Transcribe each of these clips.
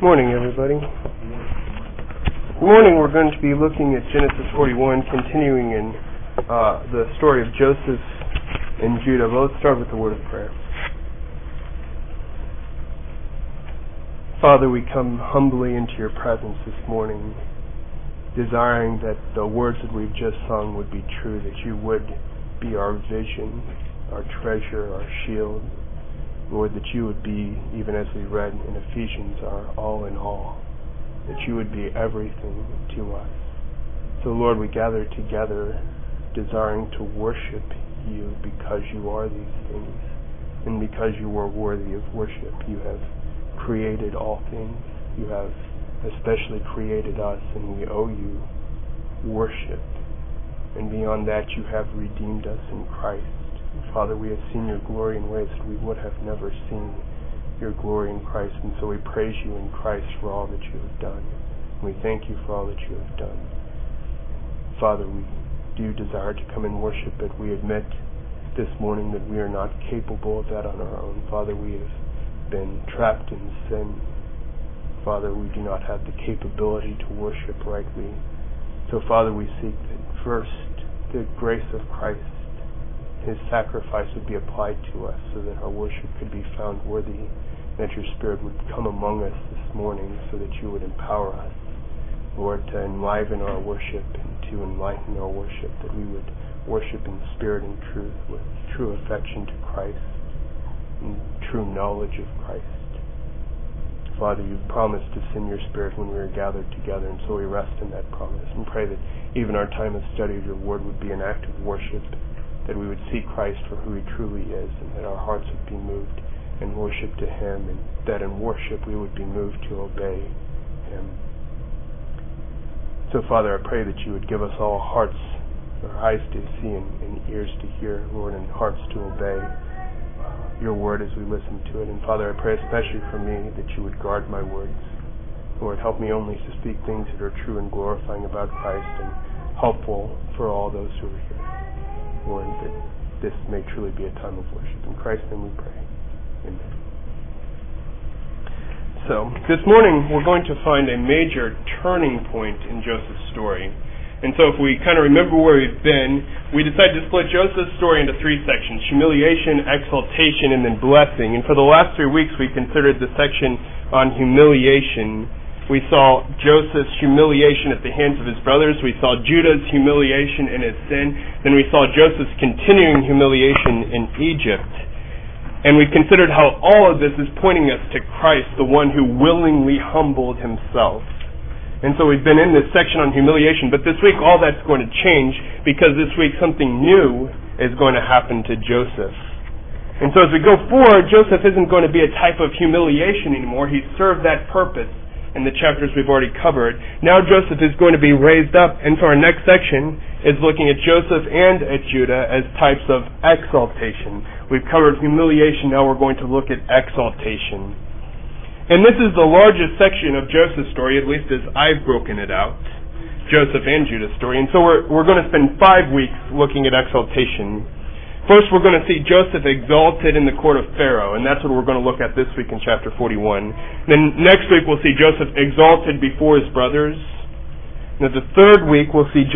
Morning, everybody. This morning we're going to be looking at Genesis 41, continuing in the story of Joseph and Judah. But let's start with the word of prayer. Father, we come humbly into your presence this morning, desiring that the words that we've just sung would be true, that you would be our vision, our treasure, our shield. Lord, that you would be, even as we read in Ephesians, our all in all, that you would be everything to us. So, Lord, we gather together desiring to worship you because you are these things, and because you are worthy of worship. You have created all things. You have especially created us, and we owe you worship. And beyond that, you have redeemed us in Christ. Father, we have seen your glory in ways that we would have never seen your glory in Christ, and so we praise you in Christ for all that you have done. We thank you for all that you have done. Father, we do desire to come and worship, but we admit this morning that we are not capable of that on our own. Father, we have been trapped in sin. Father, we do not have the capability to worship rightly. So, Father, we seek that first the grace of Christ, his sacrifice, would be applied to us so that our worship could be found worthy, that your Spirit would come among us this morning so that you would empower us, Lord, to enliven our worship and to enlighten our worship, that we would worship in spirit and truth with true affection to Christ and true knowledge of Christ. Father, you promised to send your Spirit when we are gathered together, and so we rest in that promise and pray that even our time of study of your word would be an act of worship, that we would see Christ for who he truly is, and that our hearts would be moved in worship to him, and that in worship we would be moved to obey him. So, Father, I pray that you would give us all hearts, or eyes to see and ears to hear, Lord, and hearts to obey your word as we listen to it. And Father, I pray especially for me that you would guard my words. Lord, help me only to speak things that are true and glorifying about Christ and helpful for all those who are here. Lord, that this may truly be a time of worship. In Christ's name we pray. Amen. So, this morning we're going to find a major turning point in Joseph's story. And so if we kind of remember where we've been, we decided to split Joseph's story into three sections: humiliation, exaltation, and then blessing. And for the last 3 weeks we considered the section on humiliation. We saw Joseph's humiliation at the hands of his brothers. We saw Judah's humiliation in his sin. Then we saw Joseph's continuing humiliation in Egypt. And we considered how all of this is pointing us to Christ, the one who willingly humbled himself. And so we've been in this section on humiliation, but this week all that's going to change, because this week something new is going to happen to Joseph. And so as we go forward, Joseph isn't going to be a type of humiliation anymore. He served that purpose in the chapters we've already covered. Now Joseph is going to be raised up, and so our next section is looking at Joseph and at Judah as types of exaltation. We've covered humiliation, now we're going to look at exaltation. And this is the largest section of Joseph's story, at least as I've broken it out, Joseph and Judah's story. And so we're going to spend 5 weeks looking at exaltation. First, we're going to see Joseph exalted in the court of Pharaoh, and that's what we're going to look at this week in chapter 41. Then next week, we'll see Joseph exalted before his brothers. Now, the third week, we'll see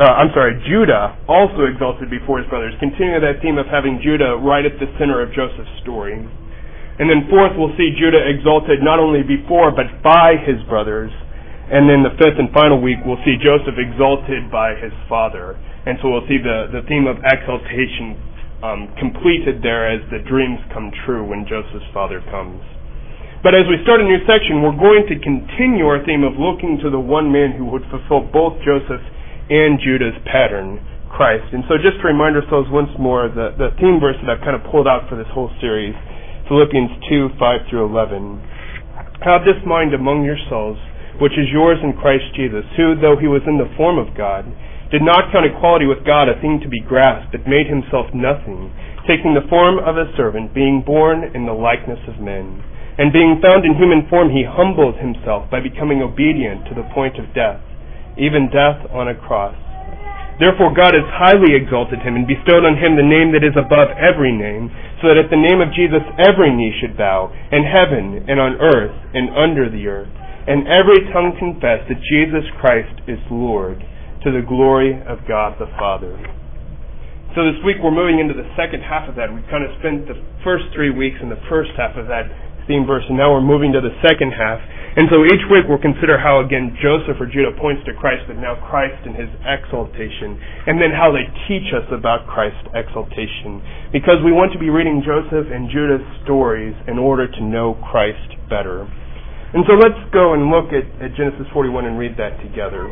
Judah also exalted before his brothers, continuing that theme of having Judah right at the center of Joseph's story. And then fourth, we'll see Judah exalted not only before, but by his brothers. And then the fifth and final week, we'll see Joseph exalted by his father. And so we'll see the theme of exaltation completed there as the dreams come true when Joseph's father comes. But as we start a new section, we're going to continue our theme of looking to the one man who would fulfill both Joseph and Judah's pattern, Christ. And so just to remind ourselves once more, the theme verse that I've kind of pulled out for this whole series, Philippians 2, 5 through 11. Have this mind among yourselves, which is yours in Christ Jesus, who, though he was in the form of God, did not count equality with God a thing to be grasped, but made himself nothing, taking the form of a servant, being born in the likeness of men. And being found in human form, he humbled himself by becoming obedient to the point of death, even death on a cross. Therefore God has highly exalted him and bestowed on him the name that is above every name, so that at the name of Jesus every knee should bow, in heaven and on earth and under the earth, and every tongue confess that Jesus Christ is Lord, to the glory of God the Father. So this week we're moving into the second half of that. We've kind of spent the first 3 weeks in the first half of that theme verse, and now we're moving to the second half. And so each week we'll consider how, again, Joseph or Judah points to Christ, but now Christ in his exaltation, and then how they teach us about Christ's exaltation. Because we want to be reading Joseph and Judah's stories in order to know Christ better. And so let's go and look at Genesis 41 and read that together.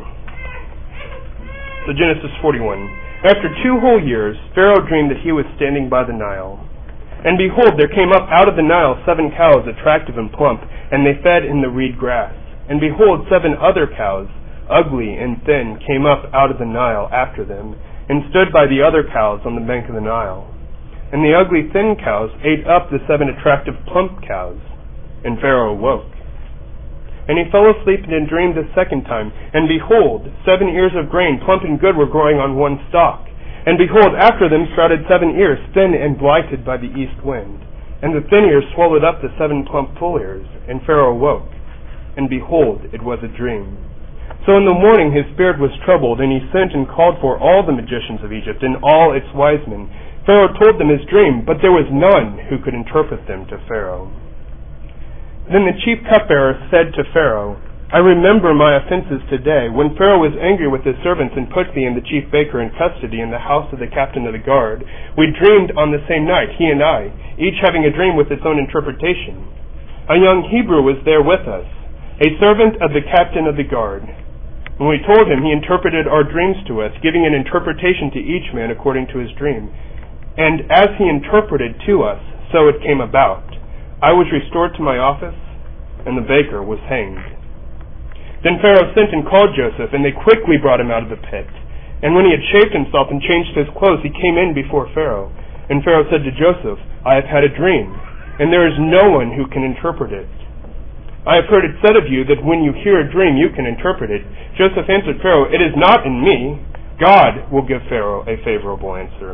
So Genesis 41. After 2 whole years, Pharaoh dreamed that he was standing by the Nile. And behold, there came up out of the Nile 7 cows, attractive and plump, and they fed in the reed grass. And behold, 7 other cows, ugly and thin, came up out of the Nile after them, and stood by the other cows on the bank of the Nile. And the ugly thin cows ate up the 7 attractive plump cows. And Pharaoh awoke. And he fell asleep and dreamed the second time. And behold, 7 ears of grain, plump and good, were growing on one stalk. And behold, after them sprouted 7 ears, thin and blighted by the east wind. And the thin ears swallowed up the 7 plump full ears. And Pharaoh awoke. And behold, it was a dream. So in the morning his spirit was troubled, and he sent and called for all the magicians of Egypt, and all its wise men. Pharaoh told them his dream, but there was none who could interpret them to Pharaoh. Then the chief cupbearer said to Pharaoh, I remember my offenses today, when Pharaoh was angry with his servants and put me and the chief baker in custody in the house of the captain of the guard. We dreamed on the same night, he and I, each having a dream with its own interpretation. A young Hebrew was there with us, a servant of the captain of the guard. When we told him, he interpreted our dreams to us, giving an interpretation to each man according to his dream. And as he interpreted to us, so it came about. I was restored to my office, and the baker was hanged. Then Pharaoh sent and called Joseph, and they quickly brought him out of the pit. And when he had shaved himself and changed his clothes, he came in before Pharaoh. And Pharaoh said to Joseph, I have had a dream, and there is no one who can interpret it. I have heard it said of you that when you hear a dream, you can interpret it. Joseph answered Pharaoh, it is not in me. God will give Pharaoh a favorable answer.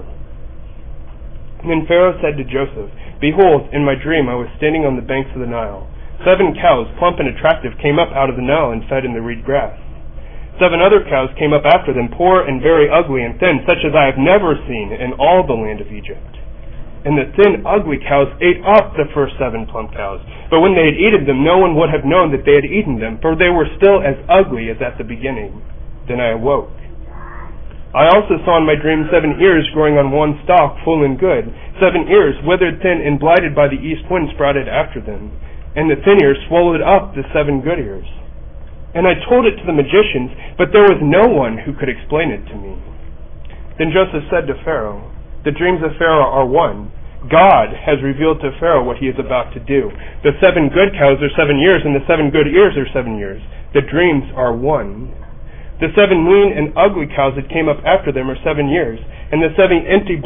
And then Pharaoh said to Joseph, Behold, in my dream I was standing on the banks of the Nile. 7 cows, plump and attractive, came up out of the Nile and fed in the reed grass. 7 other cows came up after them, poor and very ugly and thin, such as I have never seen in all the land of Egypt. And the thin, ugly cows ate up the first 7 plump cows. But when they had eaten them, no one would have known that they had eaten them, for they were still as ugly as at the beginning. Then I awoke. I also saw in my dream 7 ears growing on one stalk, full and good. 7 ears, withered, thin, and blighted by the east wind, sprouted after them. And the thin ears swallowed up the 7 good ears. And I told it to the magicians, but there was no one who could explain it to me. Then Joseph said to Pharaoh, The dreams of Pharaoh are one. God has revealed to Pharaoh what he is about to do. The 7 good cows are 7 years, and the 7 good ears are 7 years. The dreams are one. The 7 lean and ugly cows that came up after them are 7 years, and the 7 empty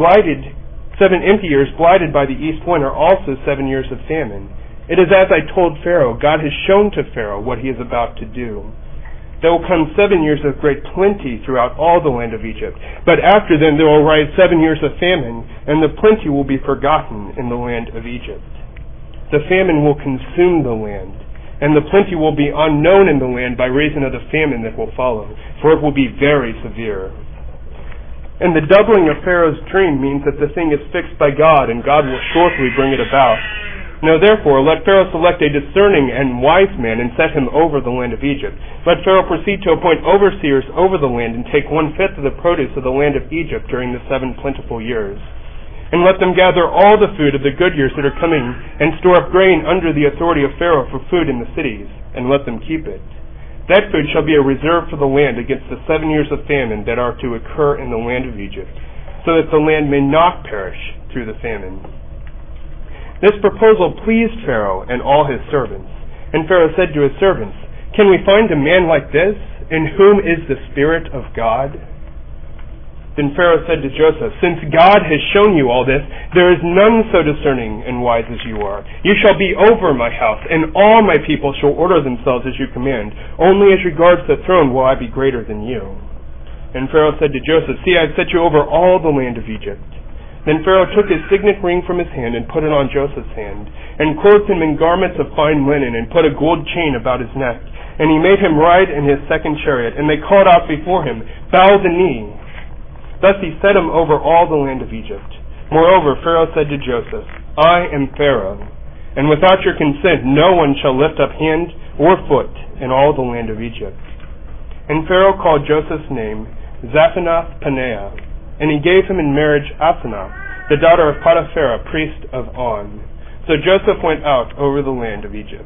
ears blighted by the east wind are also 7 years of famine. It is as I told Pharaoh. God has shown to Pharaoh what he is about to do. There will come 7 years of great plenty throughout all the land of Egypt, but after them there will rise 7 years of famine, and the plenty will be forgotten in the land of Egypt. The famine will consume the land, and the plenty will be unknown in the land by reason of the famine that will follow, for it will be very severe. And the doubling of Pharaoh's dream means that the thing is fixed by God, and God will shortly bring it about. Now therefore, let Pharaoh select a discerning and wise man and set him over the land of Egypt. Let Pharaoh proceed to appoint overseers over the land and take 1/5 of the produce of the land of Egypt during the 7 plentiful years. And let them gather all the food of the good years that are coming and store up grain under the authority of Pharaoh for food in the cities, and let them keep it. That food shall be a reserve for the land against the 7 years of famine that are to occur in the land of Egypt, so that the land may not perish through the famine. This proposal pleased Pharaoh and all his servants. And Pharaoh said to his servants, Can we find a man like this, in whom is the Spirit of God? Then Pharaoh said to Joseph, Since God has shown you all this, there is none so discerning and wise as you are. You shall be over my house, and all my people shall order themselves as you command. Only as regards the throne will I be greater than you. And Pharaoh said to Joseph, See, I have set you over all the land of Egypt. Then Pharaoh took his signet ring from his hand and put it on Joseph's hand, and clothed him in garments of fine linen, and put a gold chain about his neck. And he made him ride in his second chariot, and they called out before him, "Bow the knee." Thus he set him over all the land of Egypt. Moreover, Pharaoh said to Joseph, "I am Pharaoh, and without your consent no one shall lift up hand or foot in all the land of Egypt." And Pharaoh called Joseph's name Zaphenath-Paneah, and he gave him in marriage Asenath, the daughter of Potiphar, priest of On. So Joseph went out over the land of Egypt.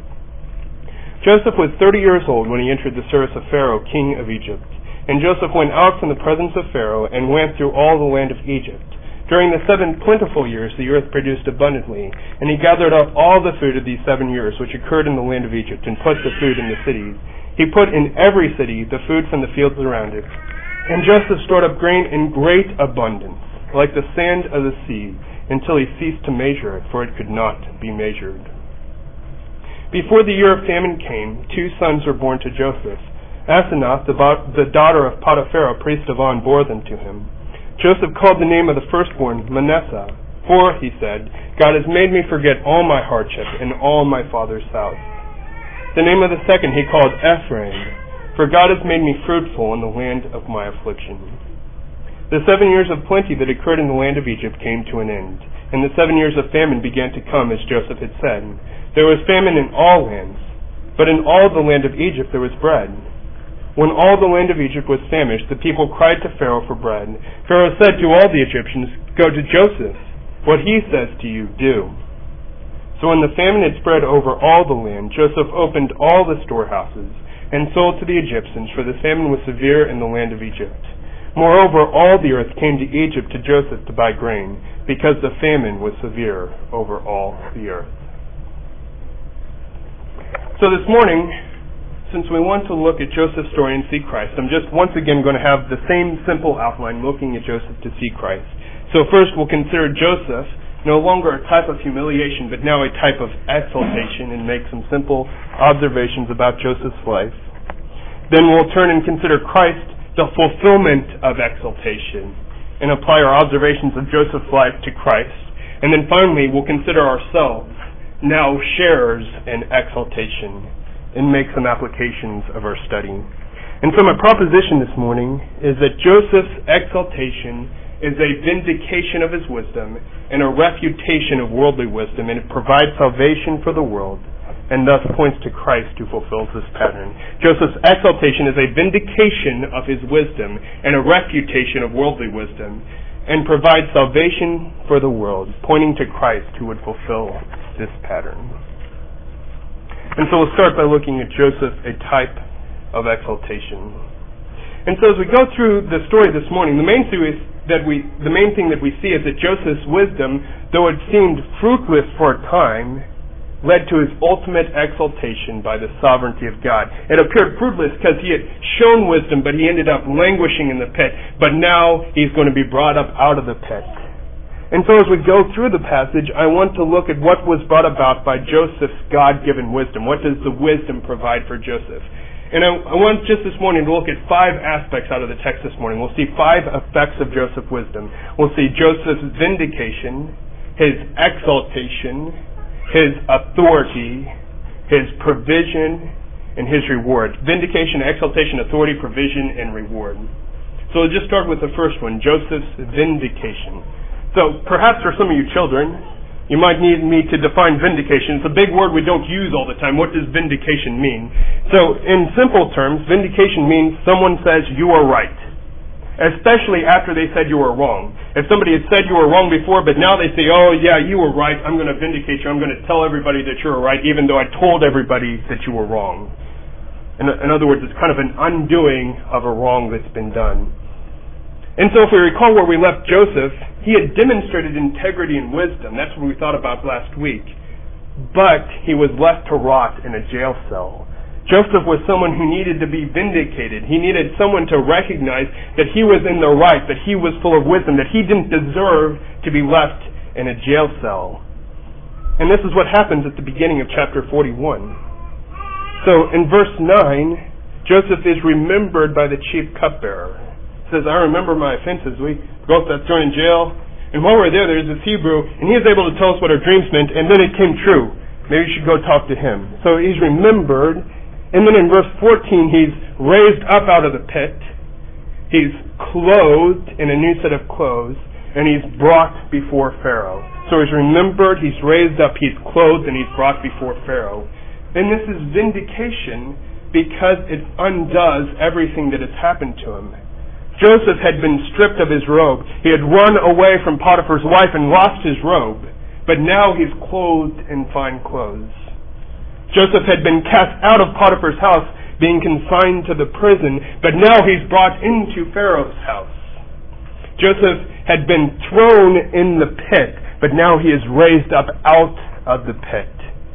Joseph was 30 years old when he entered the service of Pharaoh, king of Egypt. And Joseph went out from the presence of Pharaoh and went through all the land of Egypt. During the 7 plentiful years the earth produced abundantly, and he gathered up all the food of these 7 years which occurred in the land of Egypt, and put the food in the cities. He put in every city the food from the fields around it. And Joseph stored up grain in great abundance, like the sand of the sea, until he ceased to measure it, for it could not be measured. Before the year of famine came, 2 sons were born to Joseph. Asenath, the daughter of Potiphar, priest of On, bore them to him. Joseph called the name of the firstborn Manasseh, for, he said, "God has made me forget all my hardship and all my father's house." The name of the second he called Ephraim, "For God has made me fruitful in the land of my affliction." The 7 years of plenty that occurred in the land of Egypt came to an end, and the 7 years of famine began to come, as Joseph had said. There was famine in all lands, but in all the land of Egypt there was bread. When all the land of Egypt was famished, the people cried to Pharaoh for bread. Pharaoh said to all the Egyptians, "Go to Joseph. What he says to you, do." So when the famine had spread over all the land, Joseph opened all the storehouses and sold to the Egyptians, for the famine was severe in the land of Egypt. Moreover, all the earth came to Egypt to Joseph to buy grain, because the famine was severe over all the earth. So this morning, since we want to look at Joseph's story and see Christ, I'm just once again going to have the same simple outline, looking at Joseph to see Christ. So first we'll consider Joseph no longer a type of humiliation, but now a type of exaltation, and make some simple observations about Joseph's life. Then we'll turn and consider Christ, the fulfillment of exaltation, and apply our observations of Joseph's life to Christ. And then finally we'll consider ourselves, now sharers in exaltation, and make some applications of our study. And so my proposition this morning is that Joseph's exaltation is a vindication of his wisdom and a refutation of worldly wisdom, and it provides salvation for the world, and thus points to Christ who fulfills this pattern. Joseph's exaltation is a vindication of his wisdom and a refutation of worldly wisdom, and provides salvation for the world, pointing to Christ who would fulfill this pattern. And so we'll start by looking at Joseph, a type of exaltation. And so as we go through the story this morning, the main thing that we see is that Joseph's wisdom, though it seemed fruitless for a time, led to his ultimate exaltation by the sovereignty of God. It appeared fruitless because he had shown wisdom, but he ended up languishing in the pit. But now he's going to be brought up out of the pit. And so as we go through the passage, I want to look at what was brought about by Joseph's God-given wisdom. What does the wisdom provide for Joseph? And I want just this morning to look at 5 aspects out of the text this morning. We'll see 5 effects of Joseph's wisdom. We'll see Joseph's vindication, his exaltation, his authority, his provision, and his reward. Vindication, exaltation, authority, provision, and reward. So we'll just start with the first one, Joseph's vindication. So perhaps for some of you children, you might need me to define vindication. It's a big word we don't use all the time. What does vindication mean? So in simple terms, vindication means someone says you are right, especially after they said you were wrong. If somebody had said you were wrong before, but now they say, oh yeah, you were right, I'm going to vindicate you. I'm going to tell everybody that you were right, even though I told everybody that you were wrong. In other words, it's kind of an undoing of a wrong that's been done. And so if we recall where we left Joseph, he had demonstrated integrity and wisdom. That's what we thought about last week. But he was left to rot in a jail cell. Joseph was someone who needed to be vindicated. He needed someone to recognize that he was in the right, that he was full of wisdom, that he didn't deserve to be left in a jail cell. And this is what happens at the beginning of chapter 41. So in verse 9, Joseph is remembered by the chief cupbearer. Says, I remember my offenses. We both got thrown in jail, And while we're there's this Hebrew, and he was able to tell us what our dreams meant, and then it came true. Maybe you should go talk to him. So he's remembered, and then in verse 14, he's raised up out of the pit. He's clothed in a new set of clothes, and he's brought before Pharaoh. So he's remembered, he's raised up, he's clothed, and he's brought before Pharaoh. And this is vindication because it undoes everything that has happened to him. Joseph had been stripped of his robe. He had run away from Potiphar's wife and lost his robe. But now he's clothed in fine clothes. Joseph had been cast out of Potiphar's house, being consigned to the prison, but now he's brought into Pharaoh's house. Joseph had been thrown in the pit, but now he is raised up out of the pit.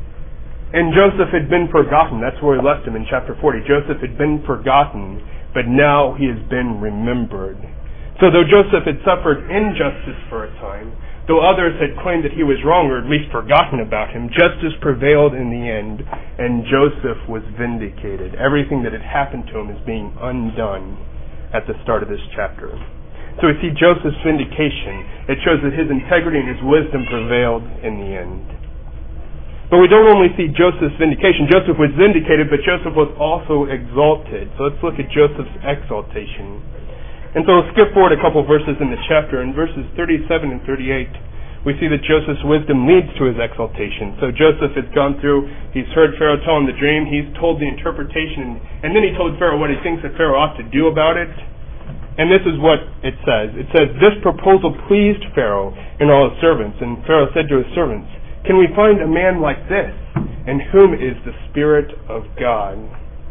And Joseph had been forgotten. That's where we left him in chapter 40. Joseph had been forgotten, but now he has been remembered. So though Joseph had suffered injustice for a time, though others had claimed that he was wrong or at least forgotten about him, justice prevailed in the end, and Joseph was vindicated. Everything that had happened to him is being undone at the start of this chapter. So we see Joseph's vindication. It shows that his integrity and his wisdom prevailed in the end. But we don't only see Joseph's vindication. Joseph was vindicated, but Joseph was also exalted. So let's look at Joseph's exaltation. And so we'll skip forward a couple verses in the chapter. In verses 37 and 38, we see that Joseph's wisdom leads to his exaltation. So Joseph has gone through, he's heard Pharaoh tell him the dream, he's told the interpretation, and then he told Pharaoh what he thinks that Pharaoh ought to do about it. And this is what it says. It says, "This proposal pleased Pharaoh and all his servants. And Pharaoh said to his servants, 'Can we find a man like this, in whom is the Spirit of God?'"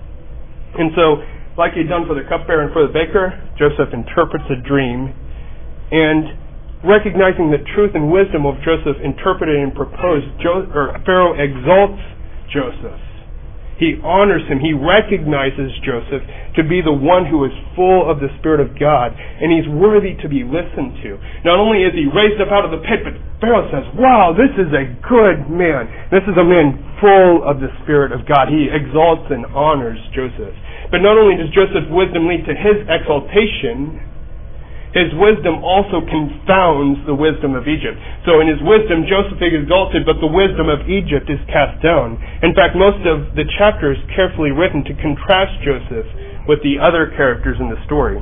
And so, like he'd done for the cupbearer and for the baker, Joseph interprets a dream, and recognizing the truth and wisdom of Joseph interpreted and proposed, Pharaoh exalts Joseph. He honors him. He recognizes Joseph to be the one who is full of the Spirit of God, and he's worthy to be listened to. Not only is he raised up out of the pit, but Pharaoh says, "Wow, this is a good man. This is a man full of the Spirit of God." He exalts and honors Joseph. But not only does Joseph's wisdom lead to his exaltation, his wisdom also confounds the wisdom of Egypt. So in his wisdom, Joseph is exalted, but the wisdom of Egypt is cast down. In fact, most of the chapter is carefully written to contrast Joseph with the other characters in the story.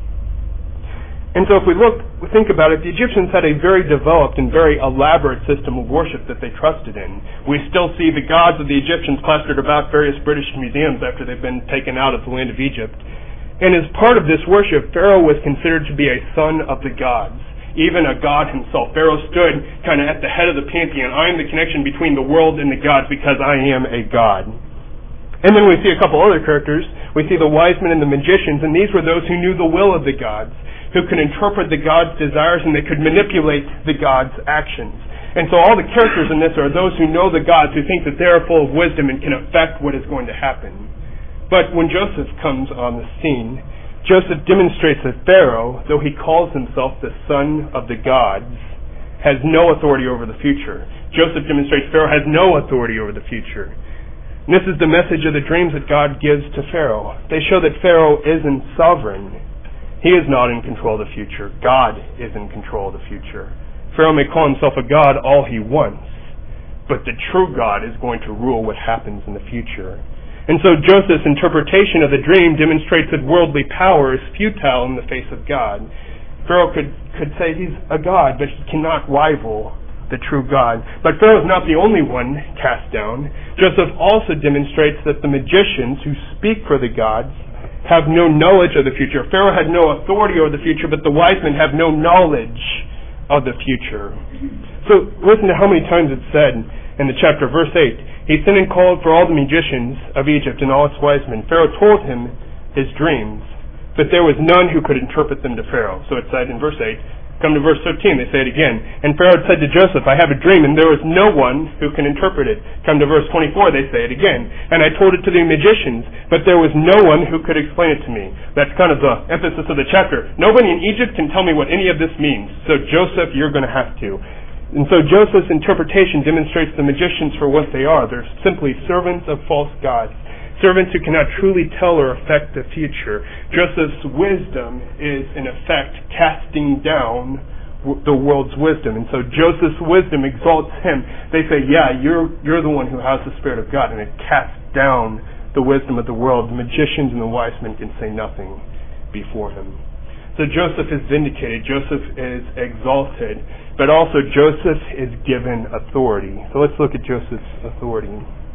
And so if we think about it, the Egyptians had a very developed and very elaborate system of worship that they trusted in. We still see the gods of the Egyptians plastered about various British museums after they've been taken out of the land of Egypt. And as part of this worship, Pharaoh was considered to be a son of the gods, even a god himself. Pharaoh stood kind of at the head of the pantheon. I am the connection between the world and the gods because I am a god. And then we see a couple other characters. We see the wise men and the magicians, and these were those who knew the will of the gods, who could interpret the gods' desires, and they could manipulate the gods' actions. And so all the characters in this are those who know the gods, who think that they are full of wisdom and can affect what is going to happen. But when Joseph comes on the scene, Joseph demonstrates that Pharaoh, though he calls himself the son of the gods, has no authority over the future. Joseph demonstrates Pharaoh has no authority over the future. And this is the message of the dreams that God gives to Pharaoh. They show that Pharaoh isn't sovereign. He is not in control of the future. God is in control of the future. Pharaoh may call himself a god all he wants, but the true God is going to rule what happens in the future. And so Joseph's interpretation of the dream demonstrates that worldly power is futile in the face of God. Pharaoh could say he's a god, but he cannot rival the true God. But Pharaoh is not the only one cast down. Joseph also demonstrates that the magicians who speak for the gods have no knowledge of the future. Pharaoh had no authority over the future, but the wise men have no knowledge of the future. So listen to how many times it's said in the chapter, verse 8. He sent and called for all the magicians of Egypt and all its wise men. Pharaoh told him his dreams, but there was none who could interpret them to Pharaoh. So it said in verse 8, come to verse 13, they say it again. And Pharaoh said to Joseph, I have a dream, and there is no one who can interpret it. Come to verse 24, they say it again. And I told it to the magicians, but there was no one who could explain it to me. That's kind of the emphasis of the chapter. Nobody in Egypt can tell me what any of this means. So Joseph, you're going to have to. And so Joseph's interpretation demonstrates the magicians for what they are. They're simply servants of false gods, servants who cannot truly tell or affect the future. Joseph's wisdom is, in effect, casting down the world's wisdom. And so Joseph's wisdom exalts him. They say, yeah, you're the one who has the Spirit of God, and it casts down the wisdom of the world. The magicians and the wise men can say nothing before him. So Joseph is vindicated, Joseph is exalted, but also Joseph is given authority. So let's look at Joseph's authority.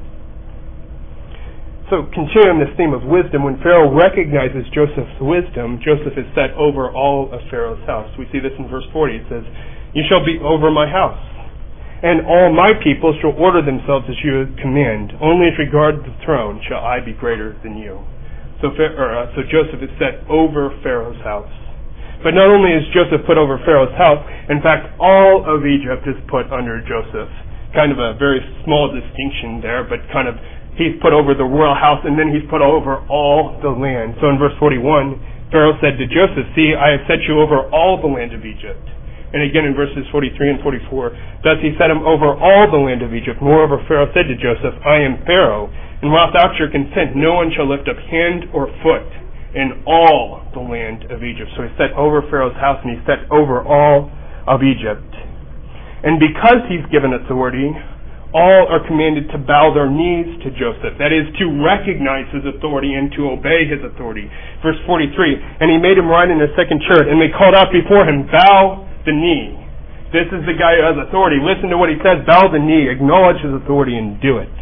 So continuing this theme of wisdom, when Pharaoh recognizes Joseph's wisdom, Joseph is set over all of Pharaoh's house. We see this in verse 40. It says, "You shall be over my house, and all my people shall order themselves as you command. Only as regards the throne shall I be greater than you." So Joseph is set over Pharaoh's house. But not only is Joseph put over Pharaoh's house, in fact, all of Egypt is put under Joseph. Kind of a very small distinction there, but kind of he's put over the royal house, and then he's put over all the land. So in verse 41, Pharaoh said to Joseph, "See, I have set you over all the land of Egypt." And again in verses 43 and 44, "Thus he set him over all the land of Egypt. Moreover, Pharaoh said to Joseph, I am Pharaoh, and without your consent no one shall lift up hand or foot in all the land of Egypt." So he's set over Pharaoh's house, and he's set over all of Egypt. And because he's given authority, all are commanded to bow their knees to Joseph. That is, to recognize his authority and to obey his authority. Verse 43, "And he made him ride in a second chariot, and they called out before him, 'Bow the knee.'" This is the guy who has authority. Listen to what he says. Bow the knee, acknowledge his authority, and do it.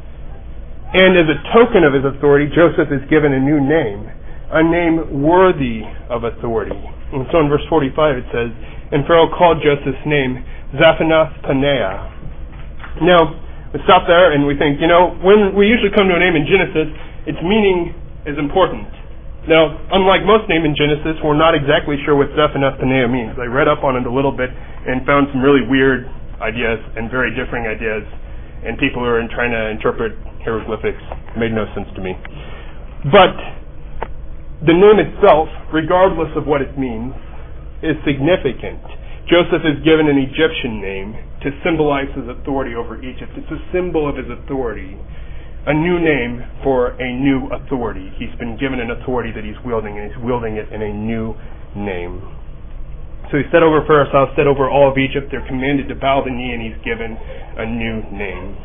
And as a token of his authority, Joseph is given a new name, a name worthy of authority. And so in verse 45 it says, "And Pharaoh called Joseph's name Zaphanath-Paneah." Now, we stop there and we think, when we usually come to a name in Genesis, its meaning is important. Now, unlike most names in Genesis, we're not exactly sure what Zaphanath-Paneah means. I read up on it a little bit and found some really weird ideas and very differing ideas, and people who are trying to interpret hieroglyphics made no sense to me. But the name itself, regardless of what it means, is significant. Joseph is given an Egyptian name to symbolize his authority over Egypt. It's a symbol of his authority. A new name for a new authority. He's been given an authority that he's wielding, and he's wielding it in a new name. So he's set over Pharaoh's house, set over all of Egypt. They're commanded to bow the knee, and he's given a new name.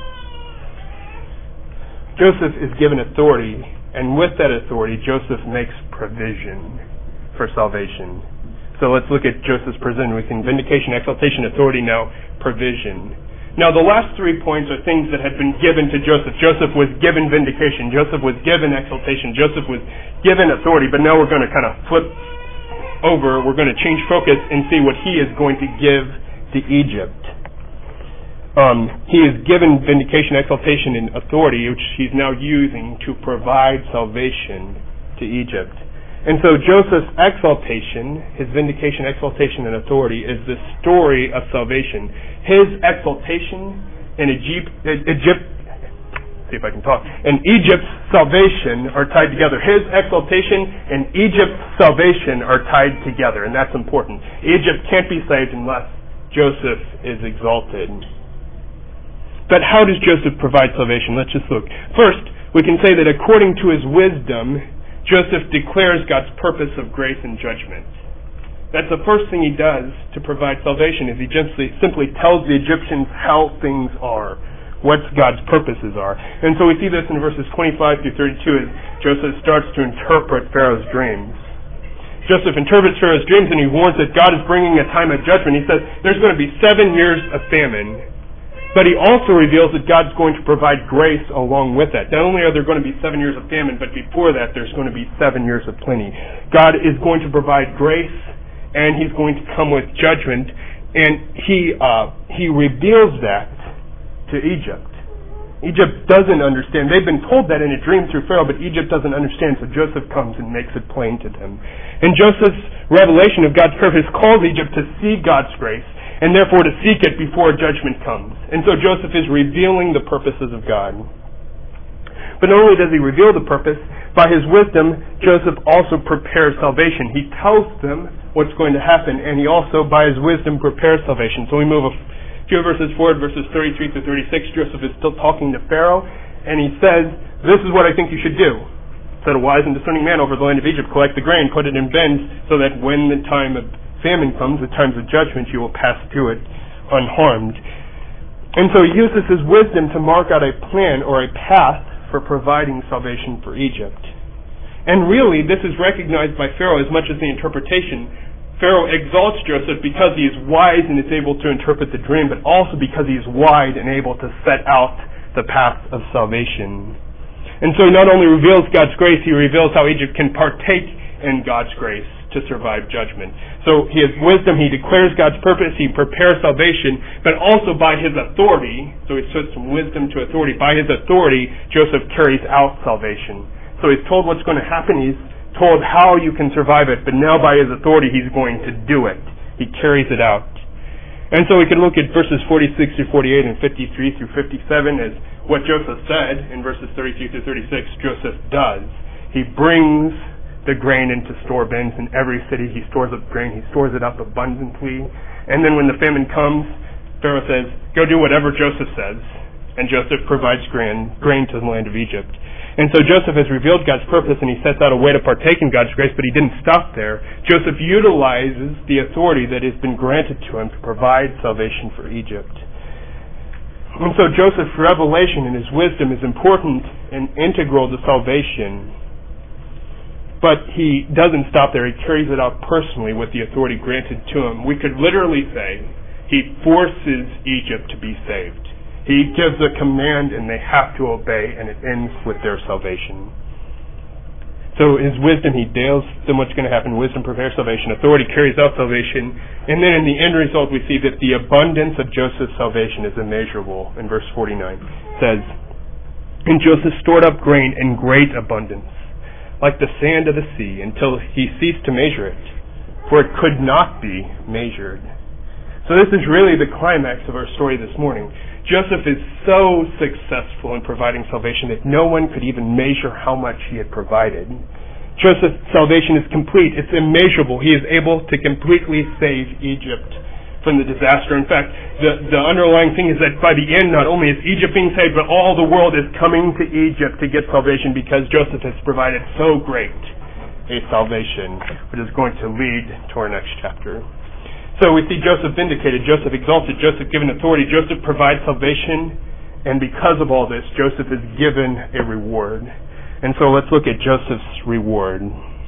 Joseph is given authority, and with that authority, Joseph makes provision for salvation. So let's look at Joseph's provision. We can vindication, exaltation, authority, now provision. Now the last 3 points are things that had been given to Joseph. Joseph was given vindication. Joseph was given exaltation. Joseph was given authority. But now we're going to kind of flip over. We're going to change focus and see what he is going to give to Egypt. He is given vindication, exaltation, and authority, which he's now using to provide salvation to Egypt. And so Joseph's exaltation, his vindication, exaltation, and authority is the story of salvation. His exaltation and Egypt's salvation are tied together. His exaltation and Egypt's salvation are tied together, and that's important. Egypt can't be saved unless Joseph is exalted. But how does Joseph provide salvation? Let's just look. First, we can say that according to his wisdom, Joseph declares God's purpose of grace and judgment. That's the first thing he does to provide salvation, is he just simply tells the Egyptians how things are, what God's purposes are. And so we see this in verses 25 through 32 as Joseph starts to interpret Pharaoh's dreams. Joseph interprets Pharaoh's dreams, and he warns that God is bringing a time of judgment. He says there's going to be 7 years of famine. But he also reveals that God's going to provide grace along with that. Not only are there going to be 7 years of famine, but before that there's going to be 7 years of plenty. God is going to provide grace, and he's going to come with judgment, and he reveals that to Egypt. Egypt doesn't understand. They've been told that in a dream through Pharaoh, but Egypt doesn't understand, so Joseph comes and makes it plain to them. And Joseph's revelation of God's purpose calls Egypt to see God's grace, and therefore to seek it before judgment comes. And so Joseph is revealing the purposes of God. But not only does he reveal the purpose, by his wisdom, Joseph also prepares salvation. He tells them what's going to happen, and he also, by his wisdom, prepares salvation. So we move a few verses forward, verses 33 to 36. Joseph is still talking to Pharaoh, and he says, "This is what I think you should do. Set a wise and discerning man over the land of Egypt, collect the grain, put it in bins, so that when the time of famine comes, the times of judgment, you will pass through it unharmed. And so he uses his wisdom to mark out a plan or a path for providing salvation for Egypt. And really, this is recognized by Pharaoh as much as the interpretation. Pharaoh exalts Joseph because he is wise and is able to interpret the dream, but also because he is wide and able to set out the path of salvation. And so he not only reveals God's grace, he reveals how Egypt can partake in God's grace to survive judgment. So he has wisdom, he declares God's purpose, he prepares salvation, but also by his authority, so he puts from wisdom to authority, by his authority, Joseph carries out salvation. So he's told what's going to happen, he's told how you can survive it, but now by his authority he's going to do it. He carries it out. And so we can look at verses 46 through 48 and 53 through 57 as what Joseph said in verses 33 through 36, Joseph does. He brings the grain into store bins in every city. He stores up grain. He stores it up abundantly. And then when the famine comes, Pharaoh says, go do whatever Joseph says. And Joseph provides grain to the land of Egypt. And so Joseph has revealed God's purpose and he sets out a way to partake in God's grace, but he didn't stop there. Joseph utilizes the authority that has been granted to him to provide salvation for Egypt. And so Joseph's revelation and his wisdom is important and integral to salvation. But he doesn't stop there. He carries it out personally with the authority granted to him. We could literally say he forces Egypt to be saved. He gives a command and they have to obey, and it ends with their salvation. So his wisdom, he deals them what's going to happen. Wisdom prepares salvation. Authority carries out salvation. And then in the end result, we see that the abundance of Joseph's salvation is immeasurable. In verse 49, it says, and Joseph stored up grain in great abundance, like the sand of the sea, until he ceased to measure it, for it could not be measured. So this is really the climax of our story this morning. Joseph is so successful in providing salvation that no one could even measure how much he had provided. Joseph's salvation is complete. It's immeasurable. He is able to completely save Egypt from the disaster. In fact, the underlying thing is that by the end, not only is Egypt being saved, but all the world is coming to Egypt to get salvation because Joseph has provided so great a salvation, which is going to lead to our next chapter. So we see Joseph vindicated, Joseph exalted, Joseph given authority, Joseph provides salvation, and because of all this, Joseph is given a reward. And so let's look at Joseph's reward.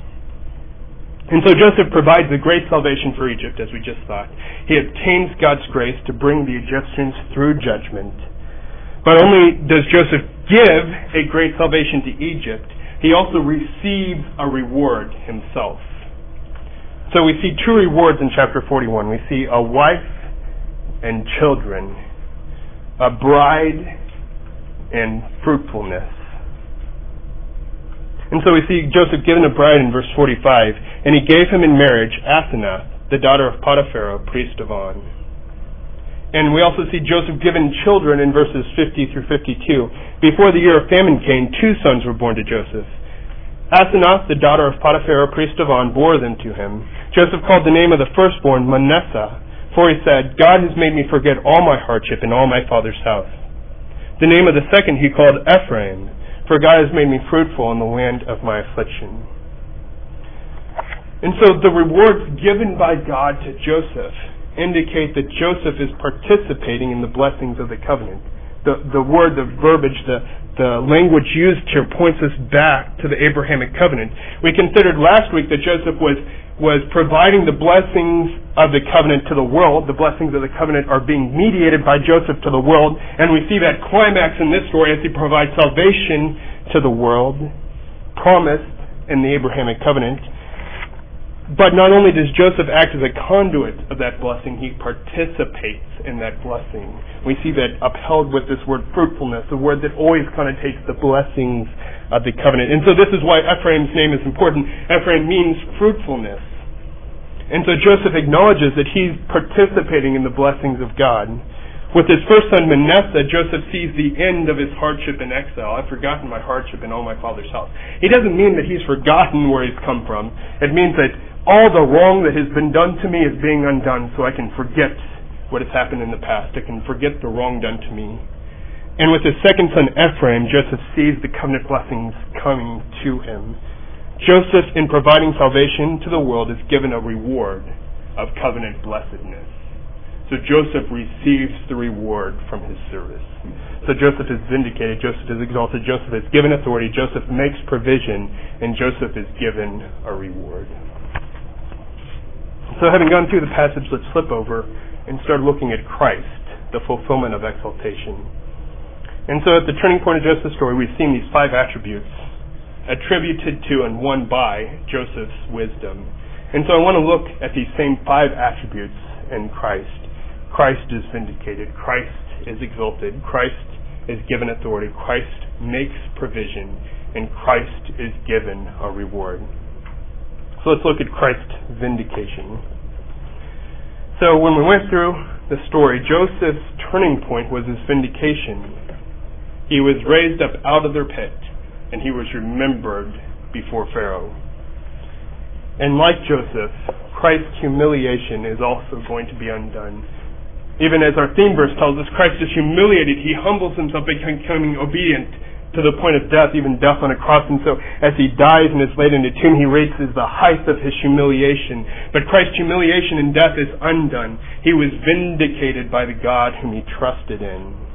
And so Joseph provides a great salvation for Egypt, as we just thought. He obtains God's grace to bring the Egyptians through judgment. But only does Joseph give a great salvation to Egypt, he also receives a reward himself. So we see two rewards in chapter 41. We see a wife and children, a bride and fruitfulness. And so we see Joseph given a bride in verse 45, and he gave him in marriage Asenath, the daughter of Potiphar, priest of On. And we also see Joseph given children in verses 50 through 52. Before the year of famine came, 2 sons were born to Joseph. Asenath, the daughter of Potiphar, priest of On, bore them to him. Joseph called the name of the firstborn Manasseh, for he said, God has made me forget all my hardship in all my father's house. The name of the second he called Ephraim, for God has made me fruitful in the land of my affliction. And so the rewards given by God to Joseph indicate that Joseph is participating in the blessings of the covenant. The word, the verbiage, the language used here points us back to the Abrahamic covenant. We considered last week that Joseph was providing the blessings of the covenant to the world. The blessings of the covenant are being mediated by Joseph to the world, and we see that climax in this story as he provides salvation to the world, promised in the Abrahamic covenant. But not only does Joseph act as a conduit of that blessing, he participates in that blessing. We see that upheld with this word fruitfulness, a word that always connotates the blessings of the covenant. And so this is why Ephraim's name is important. Ephraim means fruitfulness. And so Joseph acknowledges that he's participating in the blessings of God. With his first son Manasseh, Joseph sees the end of his hardship in exile. I've forgotten my hardship in all my father's house. He doesn't mean that he's forgotten where he's come from. It means that all the wrong that has been done to me is being undone, so I can forget what has happened in the past. I can forget the wrong done to me. And with his second son Ephraim, Joseph sees the covenant blessings coming to him. Joseph, in providing salvation to the world, is given a reward of covenant blessedness. So Joseph receives the reward from his service. So Joseph is vindicated, Joseph is exalted, Joseph is given authority, Joseph makes provision, and Joseph is given a reward. So having gone through the passage, let's flip over and start looking at Christ, the fulfillment of exaltation. And so at the turning point of Joseph's story, we've seen these 5 attributes attributed to and won by Joseph's wisdom. And so I want to look at these same 5 attributes in Christ. Christ is vindicated. Christ is exalted. Christ is given authority. Christ makes provision. And Christ is given a reward. So let's look at Christ's vindication. So when we went through the story, Joseph's turning point was his vindication. He was raised up out of their pit, and he was remembered before Pharaoh. And like Joseph, Christ's humiliation is also going to be undone. Even as our theme verse tells us, Christ is humiliated. He humbles himself, becoming obedient to the point of death, even death on a cross. And so as he dies and is laid in a tomb, he reaches the height of his humiliation. But Christ's humiliation and death is undone. He was vindicated by the God whom he trusted in.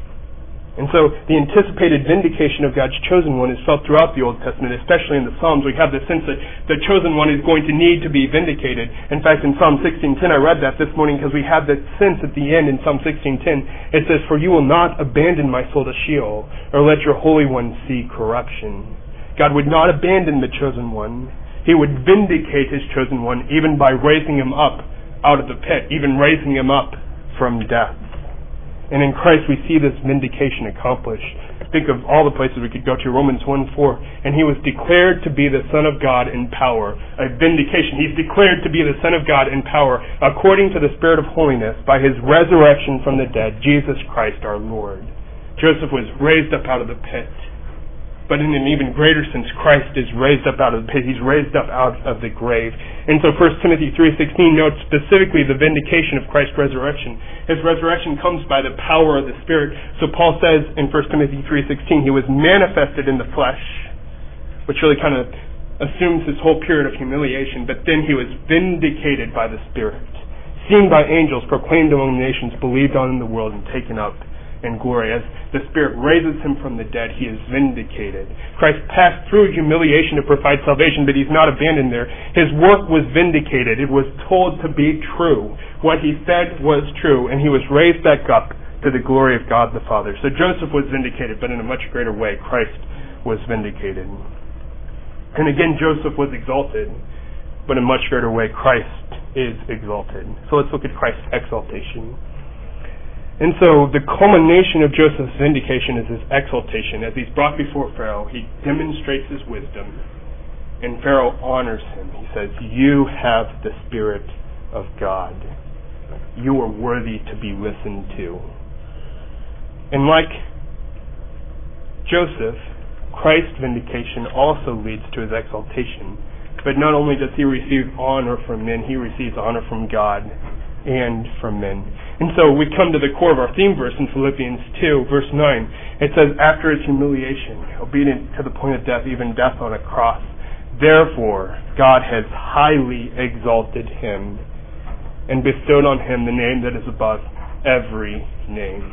And so the anticipated vindication of God's chosen one is felt throughout the Old Testament, especially in the Psalms. We have the sense that the chosen one is going to need to be vindicated. In fact, in Psalm 16:10, I read that this morning because we have that sense at the end in Psalm 16:10. It says, "For you will not abandon my soul to Sheol, or let your Holy One see corruption." God would not abandon the chosen one. He would vindicate his chosen one even by raising him up out of the pit, even raising him up from death. And in Christ we see this vindication accomplished. Think of all the places we could go to. Romans 1:4. And he was declared to be the Son of God in power. A vindication. He's declared to be the Son of God in power according to the Spirit of holiness by his resurrection from the dead, Jesus Christ our Lord. Joseph was raised up out of the pit. But in an even greater sense, Christ is raised up out of the pit. He's raised up out of the grave. And so 1 Timothy 3:16 notes specifically the vindication of Christ's resurrection. His resurrection comes by the power of the Spirit. So Paul says in 1 Timothy 3:16, he was manifested in the flesh, which really kind of assumes his whole period of humiliation, but then he was vindicated by the Spirit, seen by angels, proclaimed among the nations, believed on in the world, and taken up in glory. As the Spirit raises him from the dead, he is vindicated. Christ passed through humiliation to provide salvation, but he's not abandoned there. His work was vindicated. It was told to be true. What he said was true, and he was raised back up to the glory of God the Father. So Joseph was vindicated, but in a much greater way, Christ was vindicated. And again, Joseph was exalted, but in a much greater way, Christ is exalted. So let's look at Christ's exaltation. And so the culmination of Joseph's vindication is his exaltation. As he's brought before Pharaoh, he demonstrates his wisdom, and Pharaoh honors him. He says, "You have the Spirit of God. You are worthy to be listened to." And like Joseph, Christ's vindication also leads to his exaltation. But not only does he receive honor from men, he receives honor from God and from men. And so we come to the core of our theme verse in Philippians 2, verse 9. It says, "After his humiliation, obedient to the point of death, even death on a cross, therefore God has highly exalted him and bestowed on him the name that is above every name."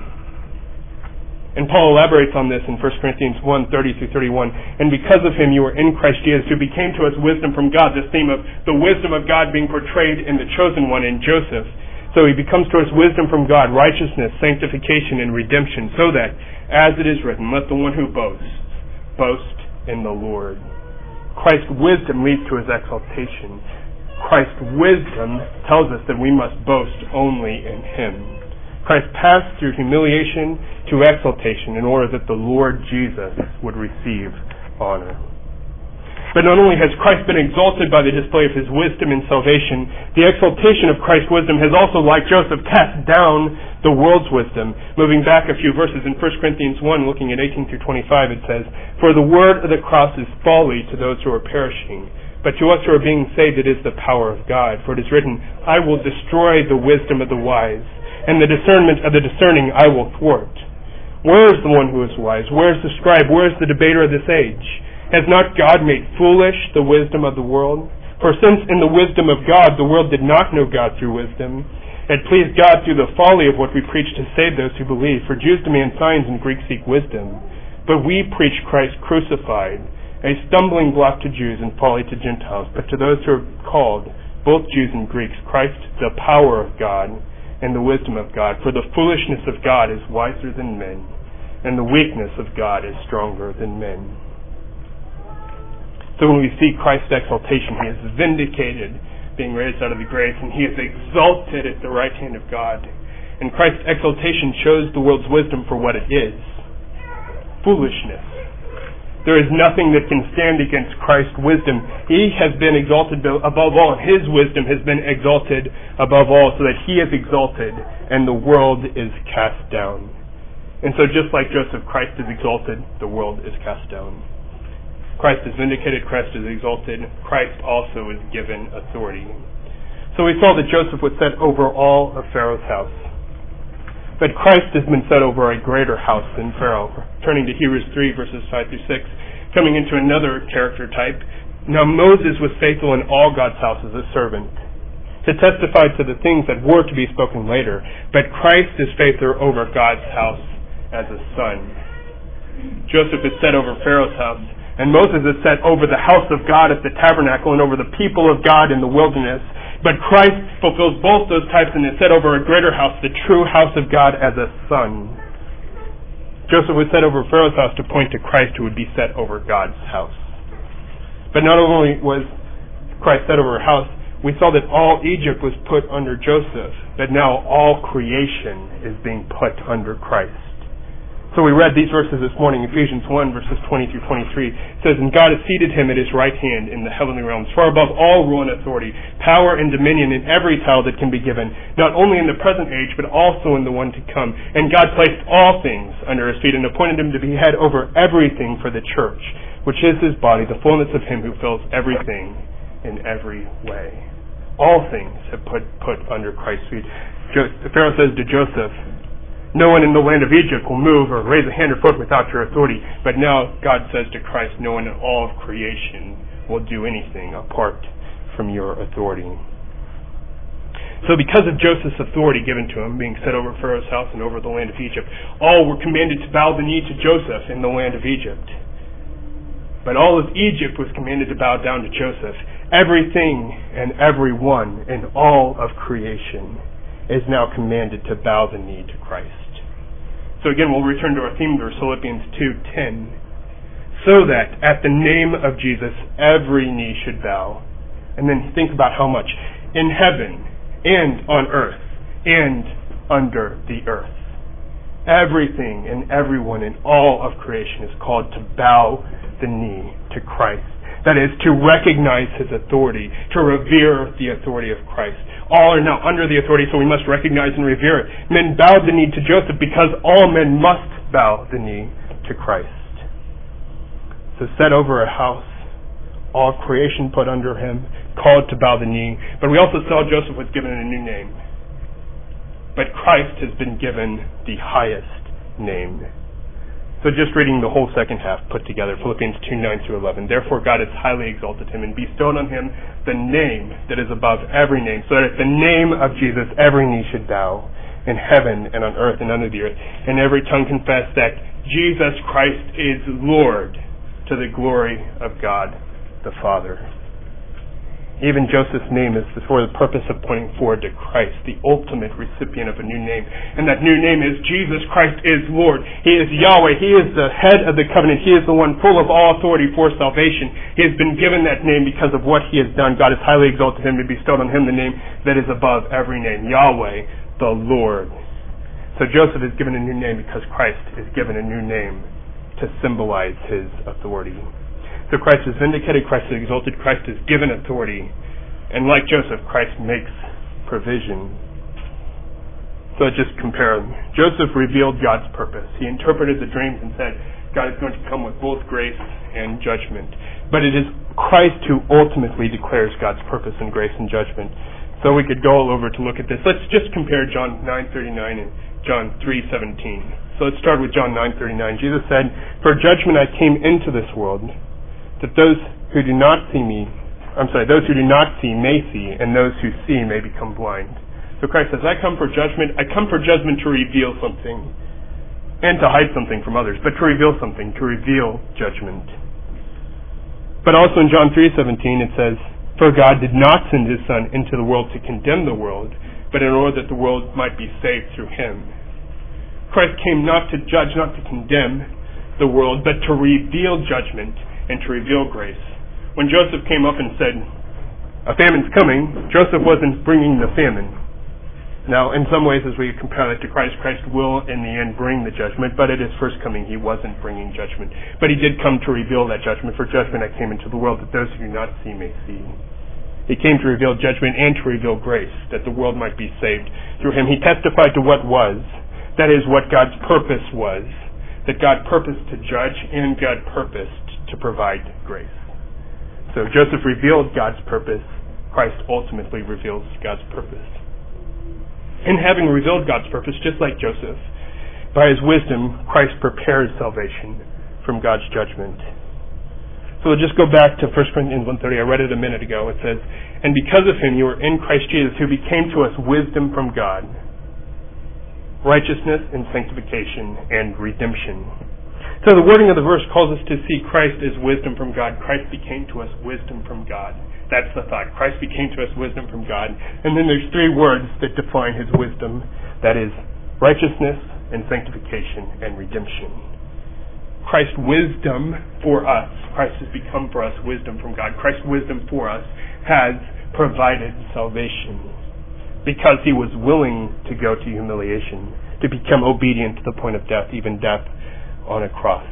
And Paul elaborates on this in 1 Corinthians 1:30-31. "And because of him you are in Christ Jesus, who became to us wisdom from God." This theme of the wisdom of God being portrayed in the chosen one, in Joseph. So he becomes to us wisdom from God, righteousness, sanctification, and redemption, so that, as it is written, "Let the one who boasts, boast in the Lord." Christ's wisdom leads to his exaltation. Christ's wisdom tells us that we must boast only in him. Christ passed through humiliation to exaltation in order that the Lord Jesus would receive honor. But not only has Christ been exalted by the display of his wisdom and salvation, the exaltation of Christ's wisdom has also, like Joseph, cast down the world's wisdom. Moving back a few verses in 1 Corinthians 1, looking at 18-25, it says, "For the word of the cross is folly to those who are perishing, but to us who are being saved it is the power of God. For it is written, I will destroy the wisdom of the wise, and the discernment of the discerning I will thwart. Where is the one who is wise? Where is the scribe? Where is the debater of this age? Has not God made foolish the wisdom of the world? For since in the wisdom of God the world did not know God through wisdom, it pleased God through the folly of what we preach to save those who believe. For Jews demand signs and Greeks seek wisdom. But we preach Christ crucified, a stumbling block to Jews and folly to Gentiles. But to those who are called, both Jews and Greeks, Christ the power of God and the wisdom of God. For the foolishness of God is wiser than men, and the weakness of God is stronger than men. So when we see Christ's exaltation, he is vindicated, being raised out of the grave, and he is exalted at the right hand of God. And Christ's exaltation shows the world's wisdom for what it is. Foolishness. There is nothing that can stand against Christ's wisdom. He has been exalted above all, and his wisdom has been exalted above all, so that he is exalted and the world is cast down. And so just like Joseph, Christ is exalted, the world is cast down. Christ is vindicated, Christ is exalted, Christ also is given authority. So we saw that Joseph was set over all of Pharaoh's house. But Christ has been set over a greater house than Pharaoh. Turning to Hebrews 3, verses 5 through 6, coming into another character type. Now Moses was faithful in all God's house as a servant, to testify to the things that were to be spoken later. But Christ is faithful over God's house as a son. Joseph is set over Pharaoh's house, and Moses is set over the house of God at the tabernacle and over the people of God in the wilderness. But Christ fulfills both those types and is set over a greater house, the true house of God as a son. Joseph was set over Pharaoh's house to point to Christ, who would be set over God's house. But not only was Christ set over a house, we saw that all Egypt was put under Joseph, but now all creation is being put under Christ. So we read these verses this morning, Ephesians 1, verses 20 through 23. It says, "And God has seated him at his right hand in the heavenly realms, far above all rule and authority, power and dominion in every title that can be given, not only in the present age, but also in the one to come. And God placed all things under his feet and appointed him to be head over everything for the church, which is his body, the fullness of him who fills everything in every way." All things have put under Christ's feet. Pharaoh says to Joseph, "No one in the land of Egypt will move or raise a hand or foot without your authority." But now God says to Christ, "No one in all of creation will do anything apart from your authority." So because of Joseph's authority given to him, being set over Pharaoh's house and over the land of Egypt, all were commanded to bow the knee to Joseph in the land of Egypt. But all of Egypt was commanded to bow down to Joseph. Everything and everyone in all of creation is now commanded to bow the knee to Christ. So again, we'll return to our theme verse, Philippians 2:10. "So that at the name of Jesus every knee should bow." And then think about how much. "In heaven and on earth and under the earth." Everything and everyone in all of creation is called to bow the knee to Christ. That is, to recognize his authority, to revere the authority of Christ. All are now under the authority, so we must recognize and revere it. Men bowed the knee to Joseph because all men must bow the knee to Christ. So set over a house, all creation put under him, called to bow the knee. But we also saw Joseph was given a new name. But Christ has been given the highest name. So just reading the whole second half put together, Philippians 2:9 through 11. "Therefore God has highly exalted him and bestowed on him the name that is above every name, so that at the name of Jesus every knee should bow, in heaven and on earth and under the earth, and every tongue confess that Jesus Christ is Lord, to the glory of God the Father." Even Joseph's name is for the purpose of pointing forward to Christ, the ultimate recipient of a new name. And that new name is Jesus Christ is Lord. He is Yahweh. He is the head of the covenant. He is the one full of all authority for salvation. He has been given that name because of what he has done. God has highly exalted him and bestowed on him the name that is above every name. Yahweh, the Lord. So Joseph is given a new name because Christ is given a new name to symbolize his authority. So Christ is vindicated, Christ is exalted, Christ is given authority. And like Joseph, Christ makes provision. So let's just compare them. Joseph revealed God's purpose. He interpreted the dreams and said, God is going to come with both grace and judgment. But it is Christ who ultimately declares God's purpose and grace and judgment. So we could go all over to look at this. Let's just compare John 9:39 and John 3:17. So let's start with John 9:39. Jesus said, "For judgment I came into this world, that those who do not see me those who do not see may see, and those who see may become blind. So Christ says, I come for judgment. I come for judgment to reveal something, and to hide something from others, but to reveal something, to reveal judgment. But also in John 3:17 it says, for God did not send his Son into the world to condemn the world, but in order that the world might be saved through him. Christ came not to judge, not to condemn the world, but to reveal judgment and to reveal grace. When Joseph came up and said, a famine's coming, Joseph wasn't bringing the famine. Now, in some ways, as we compare that to Christ, Christ will, in the end, bring the judgment, but at his first coming, he wasn't bringing judgment. But he did come to reveal that judgment. For judgment I came into the world, that those who do not see may see. He came to reveal judgment and to reveal grace, that the world might be saved through him. He testified to what was, that is, what God's purpose was, that God purposed to judge and God purposed to provide grace. So Joseph revealed God's purpose. Christ ultimately reveals God's purpose. In having revealed God's purpose, just like Joseph, by his wisdom, Christ prepares salvation from God's judgment. So we'll just go back to 1 Corinthians 1:30. I read it a minute ago. It says, and because of him you are in Christ Jesus, who became to us wisdom from God, righteousness and sanctification and redemption. So the wording of the verse calls us to see Christ as wisdom from God. Christ became to us wisdom from God. That's the thought. Christ became to us wisdom from God. And then there's three words that define his wisdom. That is righteousness and sanctification and redemption. Christ's wisdom for us. Christ has become for us wisdom from God. Christ's wisdom for us has provided salvation because he was willing to go to humiliation, to become obedient to the point of death, even death on a cross.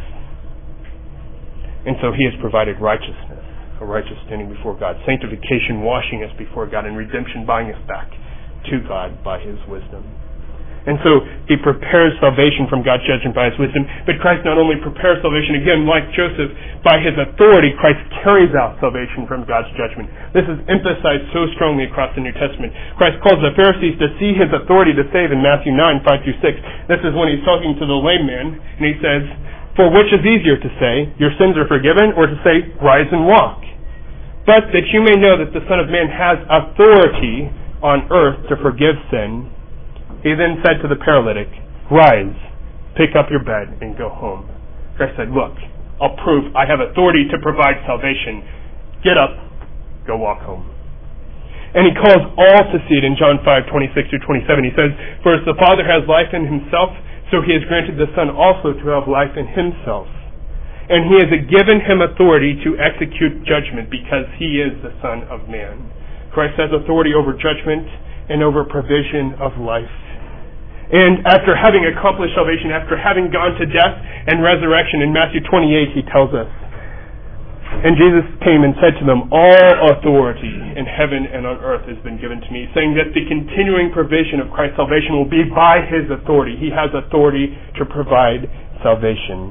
And so he has provided righteousness, a righteous standing before God, sanctification, washing us before God, and redemption, buying us back to God by his wisdom. And so he prepares salvation from God's judgment by his wisdom, but Christ not only prepares salvation, again, like Joseph, by his authority, Christ carries out salvation from God's judgment. This is emphasized so strongly across the New Testament. Christ calls the Pharisees to see his authority to save in Matthew 9:5-6. This is when he's talking to the lame man, and he says, for which is easier to say, your sins are forgiven, or to say, rise and walk? But that you may know that the Son of Man has authority on earth to forgive sin, he then said to the paralytic, rise, pick up your bed, and go home. Christ said, look, I'll prove I have authority to provide salvation. Get up, go walk home. And he calls all to see it in John 5:26-27. He says, for as the Father has life in himself, so he has granted the Son also to have life in himself. And he has given him authority to execute judgment because he is the Son of Man. Christ has authority over judgment and over provision of life. And after having accomplished salvation, after having gone to death and resurrection, in Matthew 28 he tells us, and Jesus came and said to them, all authority in heaven and on earth has been given to me, saying that the continuing provision of Christ's salvation will be by his authority. He has authority to provide salvation.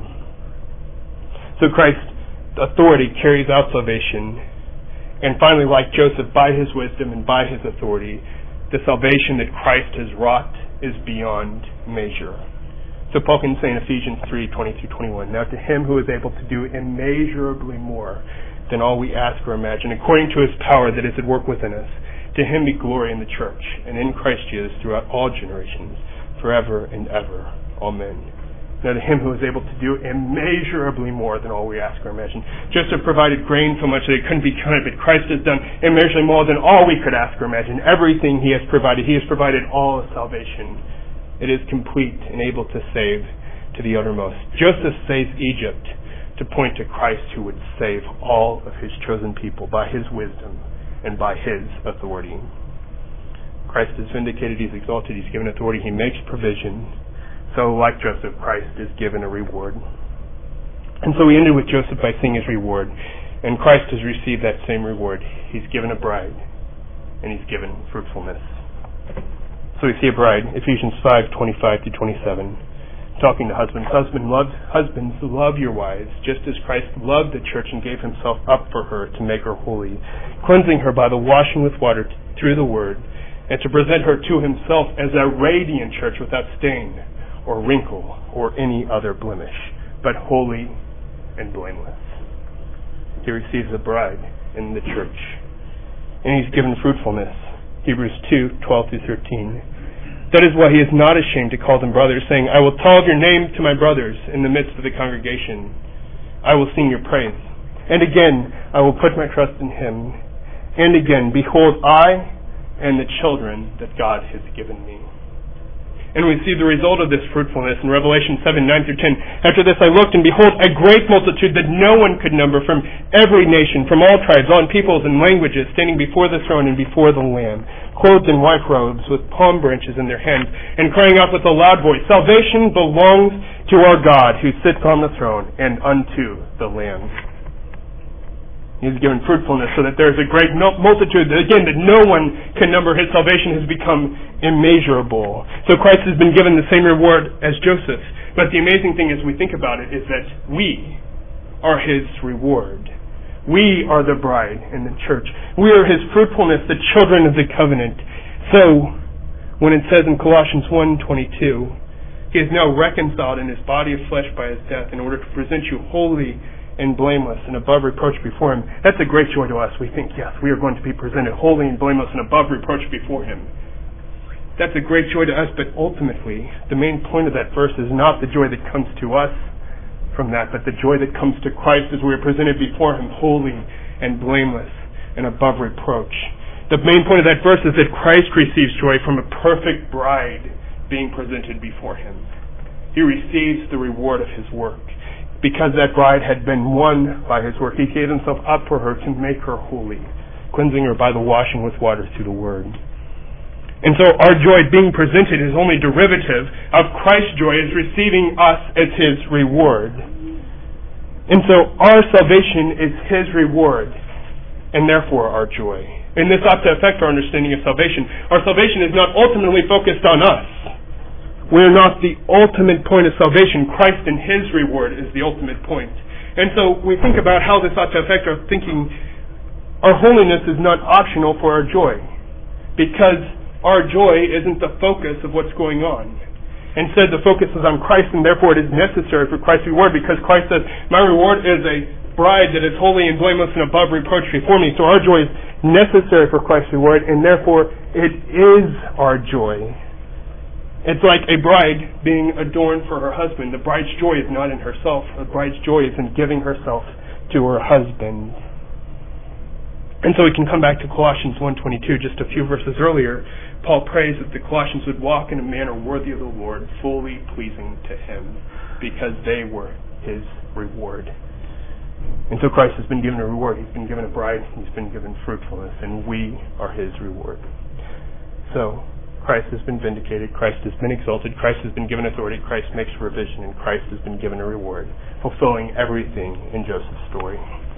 So Christ's authority carries out salvation. And finally, like Joseph, by his wisdom and by his authority, the salvation that Christ has wrought is beyond measure. So Paul can say in Ephesians 3:20-21, now to him who is able to do immeasurably more than all we ask or imagine, according to his power that is at work within us, to him be glory in the church and in Christ Jesus throughout all generations, forever and ever. Amen. Now to him who is able to do immeasurably more than all we ask or imagine. Joseph provided grain so much that it couldn't be counted, but Christ has done immeasurably more than all we could ask or imagine. Everything he has provided. He has provided all of salvation. It is complete and able to save to the uttermost. Joseph saves Egypt to point to Christ, who would save all of his chosen people by his wisdom and by his authority. Christ is vindicated, he's exalted, he's given authority, he makes provision. So, like Joseph, Christ is given a reward. And so we ended with Joseph by seeing his reward. And Christ has received that same reward. He's given a bride, and he's given fruitfulness. So we see a bride, Ephesians 5:25-27, talking to husbands. Husbands, love your wives, just as Christ loved the church and gave himself up for her to make her holy, cleansing her by the washing with water through the word, and to present her to himself as a radiant church without stain or wrinkle or any other blemish, but holy and blameless. He receives a bride, in the church. And he's given fruitfulness. Hebrews 2:12-13. That is why he is not ashamed to call them brothers, saying, I will tell of your name to my brothers in the midst of the congregation. I will sing your praise. And again, I will put my trust in him. And again, behold, I and the children that God has given me. And we see the result of this fruitfulness in Revelation 7:9-10. After this I looked, and behold, a great multitude that no one could number, from every nation, from all tribes, all peoples and languages, standing before the throne and before the Lamb, clothed in white robes, with palm branches in their hands, and crying out with a loud voice, Salvation belongs to our God, who sits on the throne, and unto the Lamb. He has given fruitfulness so that there is a great multitude, again, that no one can number. His salvation has become immeasurable. So Christ has been given the same reward as Joseph. But the amazing thing as we think about it is that we are his reward. We are the bride in the church. We are his fruitfulness, the children of the covenant. So, when it says in Colossians 1:22, he is now reconciled in his body of flesh by his death in order to present you holy and blameless and above reproach before him. That's a great joy to us. We think, yes, we are going to be presented holy and blameless and above reproach before him. That's a great joy to us, but ultimately, the main point of that verse is not the joy that comes to us from that, but the joy that comes to Christ as we are presented before him holy and blameless and above reproach. The main point of that verse is that Christ receives joy from a perfect bride being presented before him. He receives the reward of his work. Because that bride had been won by his work, he gave himself up for her to make her holy, cleansing her by the washing with water through the word. And so our joy being presented is only derivative of Christ's joy as receiving us as his reward. And so our salvation is his reward, and therefore our joy. And this ought to affect our understanding of salvation. Our salvation is not ultimately focused on us. We are not the ultimate point of salvation. Christ and his reward is the ultimate point. And so we think about how this ought to affect our thinking. Our holiness is not optional for our joy, because our joy isn't the focus of what's going on. Instead, the focus is on Christ, and therefore it is necessary for Christ's reward, because Christ says, my reward is a bride that is holy and blameless and above reproach before me. So our joy is necessary for Christ's reward, and therefore it is our joy. It's like a bride being adorned for her husband. The bride's joy is not in herself. The bride's joy is in giving herself to her husband. And so we can come back to Colossians 1:22, just a few verses earlier. Paul prays that the Colossians would walk in a manner worthy of the Lord, fully pleasing to him, because they were his reward. And so Christ has been given a reward. He's been given a bride. He's been given fruitfulness, and we are his reward. So Christ has been vindicated, Christ has been exalted, Christ has been given authority, Christ makes provision, and Christ has been given a reward, fulfilling everything in Joseph's story.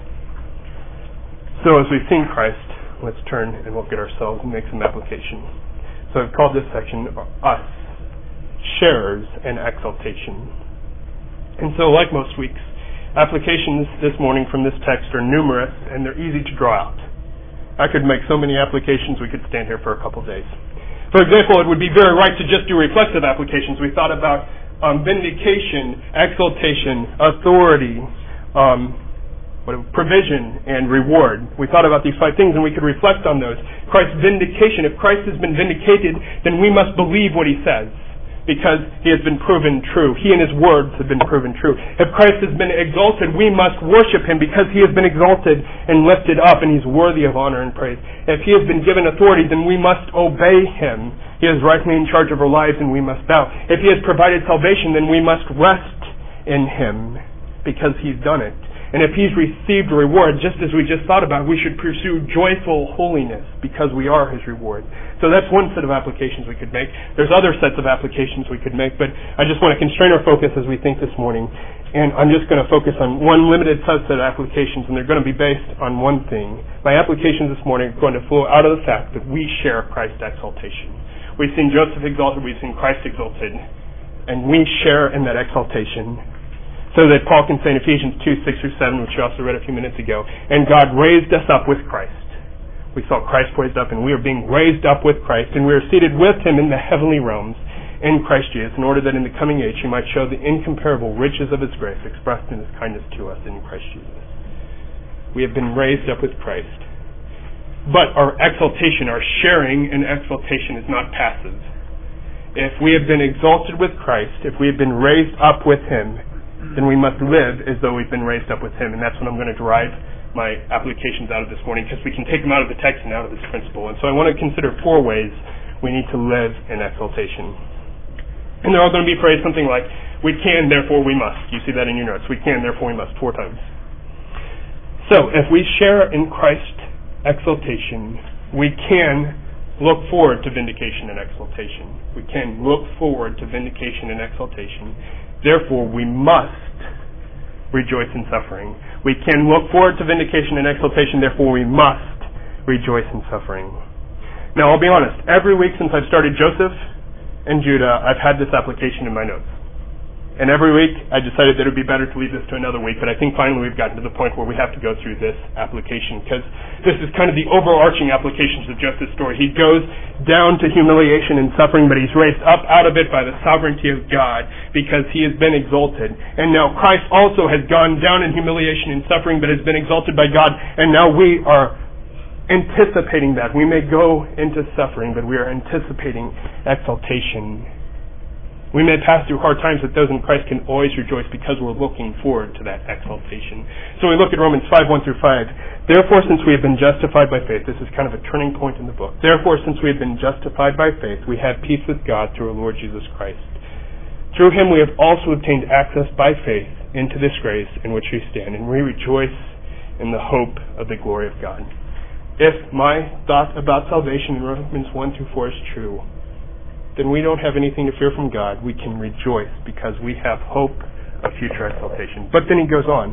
So as we sing Christ, let's turn and look at ourselves and make some application. So I've called this section Us, Sharers and Exaltation. And so like most weeks, applications this morning from this text are numerous and they're easy to draw out. I could make so many applications we could stand here for a couple days. For example, it would be very right to just do reflexive applications. We thought about vindication, exaltation, authority, provision, and reward. We thought about these 5 things, and we could reflect on those. Christ's vindication. If Christ has been vindicated, then we must believe what he says, because he has been proven true. He and his words have been proven true. If Christ has been exalted, we must worship him, because he has been exalted and lifted up, and he's worthy of honor and praise. If he has been given authority, then we must obey him. He is rightly in charge of our lives, and we must bow. If he has provided salvation, then we must rest in him, because he's done it. And if he's received a reward, just as we just thought about, we should pursue joyful holiness, because we are his reward. So that's one set of applications we could make. There's other sets of applications we could make, but I just want to constrain our focus as we think this morning. And I'm just going to focus on one limited subset of applications, and they're going to be based on one thing. My applications this morning are going to flow out of the fact that we share Christ's exaltation. We've seen Joseph exalted, we've seen Christ exalted, and we share in that exaltation. So that Paul can say in Ephesians 2:6-7, which we also read a few minutes ago, and God raised us up with Christ. We saw Christ raised up, and we are being raised up with Christ, and we are seated with him in the heavenly realms in Christ Jesus, in order that in the coming age he might show the incomparable riches of his grace expressed in his kindness to us in Christ Jesus. we have been raised up with Christ. But our exaltation, our sharing in exaltation is not passive. If we have been exalted with Christ, if we have been raised up with Him, then we must live as though we've been raised up with Him. And that's what I'm going to derive my applications out of this morning, because we can take them out of the text and out of this principle. And so I want to consider 4 ways we need to live in exaltation. And they're all going to be phrased something like, we can, therefore we must. You see that in your notes. We can, therefore we must, 4 times. So, if we share in Christ's exaltation, we can look forward to vindication and exaltation. We can look forward to vindication and exaltation. Therefore, we must rejoice in suffering. We can look forward to vindication and exaltation. Therefore, we must rejoice in suffering. Now, I'll be honest. Every week since I've started Joseph and Judah, I've had this application in my notes. And every week, I decided that it would be better to leave this to another week, but I think finally we've gotten to the point where we have to go through this application, because this is kind of the overarching applications of Joseph's story. He goes down to humiliation and suffering, but he's raised up out of it by the sovereignty of God, because he has been exalted. And now Christ also has gone down in humiliation and suffering, but has been exalted by God, and now we are anticipating that. We may go into suffering, but we are anticipating exaltation. We may pass through hard times, but those in Christ can always rejoice because we're looking forward to that exaltation. So we look at Romans 5:1-5. Therefore, since we have been justified by faith, this is kind of a turning point in the book. Therefore, since we have been justified by faith, we have peace with God through our Lord Jesus Christ. Through Him we have also obtained access by faith into this grace in which we stand, and we rejoice in the hope of the glory of God. If my thought about salvation in Romans 1-4 is true, then we don't have anything to fear from God. We can rejoice because we have hope of future exaltation. But then he goes on.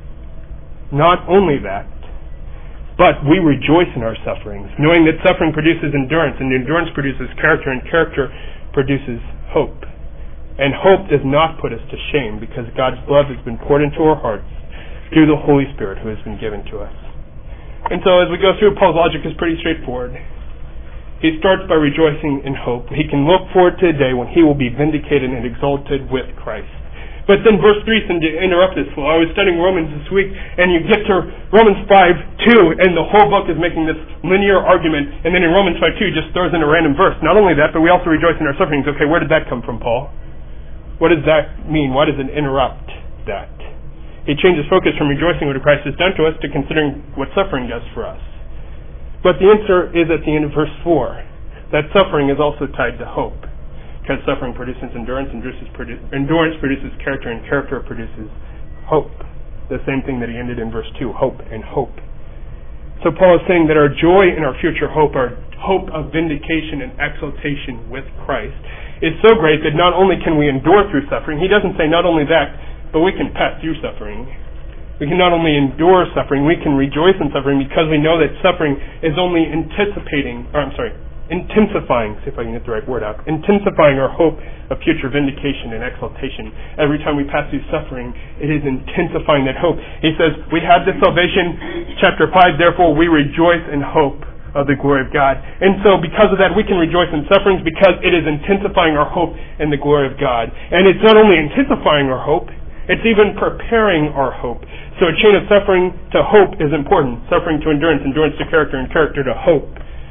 Not only that, but we rejoice in our sufferings, knowing that suffering produces endurance, and endurance produces character, and character produces hope. And hope does not put us to shame, because God's love has been poured into our hearts through the Holy Spirit who has been given to us. And so as we go through, Paul's logic is pretty straightforward. He starts by rejoicing in hope. He can look forward to a day when he will be vindicated and exalted with Christ. But then verse 3 seemed to interrupt this flow. I was studying Romans this week, and you get to Romans 5:2, and the whole book is making this linear argument, and then in Romans 5:2 just throws in a random verse. Not only that, but we also rejoice in our sufferings. Okay, where did that come from, Paul? What does that mean? Why does it interrupt that? He changes focus from rejoicing what Christ has done to us to considering what suffering does for us. But the answer is at the end of verse 4, that suffering is also tied to hope. Because suffering produces endurance, endurance produces character, and character produces hope. The same thing that he ended in verse 2, hope and hope. So Paul is saying that our joy and our future hope, our hope of vindication and exaltation with Christ, is so great that not only can we endure through suffering, he doesn't say not only that, but we can pass through suffering. We can not only endure suffering, we can rejoice in suffering because we know that suffering is only intensifying, see if I can get the right word out, intensifying our hope of future vindication and exaltation. Every time we pass through suffering, it is intensifying that hope. He says, we have this salvation, chapter 5, therefore we rejoice in hope of the glory of God. And so because of that, we can rejoice in sufferings because it is intensifying our hope in the glory of God. And it's not only intensifying our hope, it's even preparing our hope. So a chain of suffering to hope is important. Suffering to endurance, endurance to character, and character to hope.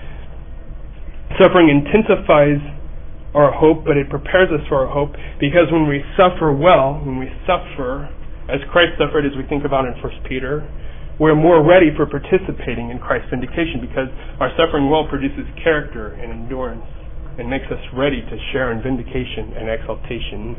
Suffering intensifies our hope, but it prepares us for our hope, because when we suffer well, when we suffer as Christ suffered, as we think about in 1 Peter, we're more ready for participating in Christ's vindication, because our suffering well produces character and endurance and makes us ready to share in vindication and exaltation.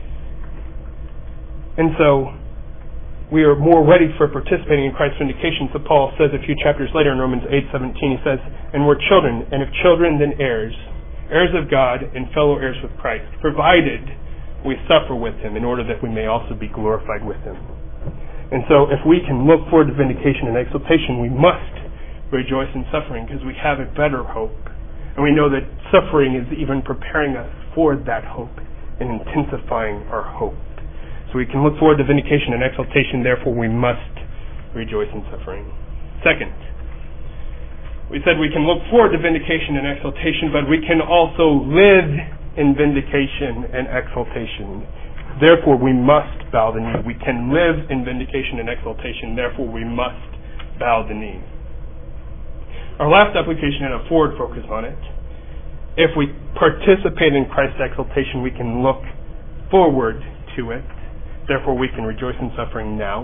And so we are more ready for participating in Christ's vindication. So Paul says a few chapters later in Romans 8:17, he says, and we're children, and if children, then heirs, heirs of God and fellow heirs with Christ, provided we suffer with him in order that we may also be glorified with him. And so if we can look forward to vindication and exaltation, we must rejoice in suffering because we have a better hope. And we know that suffering is even preparing us for that hope and intensifying our hope. So we can look forward to vindication and exaltation, therefore we must rejoice in suffering. Second, we said we can look forward to vindication and exaltation, but we can also live in vindication and exaltation. Therefore we must bow the knee. We can live in vindication and exaltation, therefore we must bow the knee. Our last application had a forward focus on it. If we participate in Christ's exaltation, we can look forward to it. Therefore, we can rejoice in suffering now.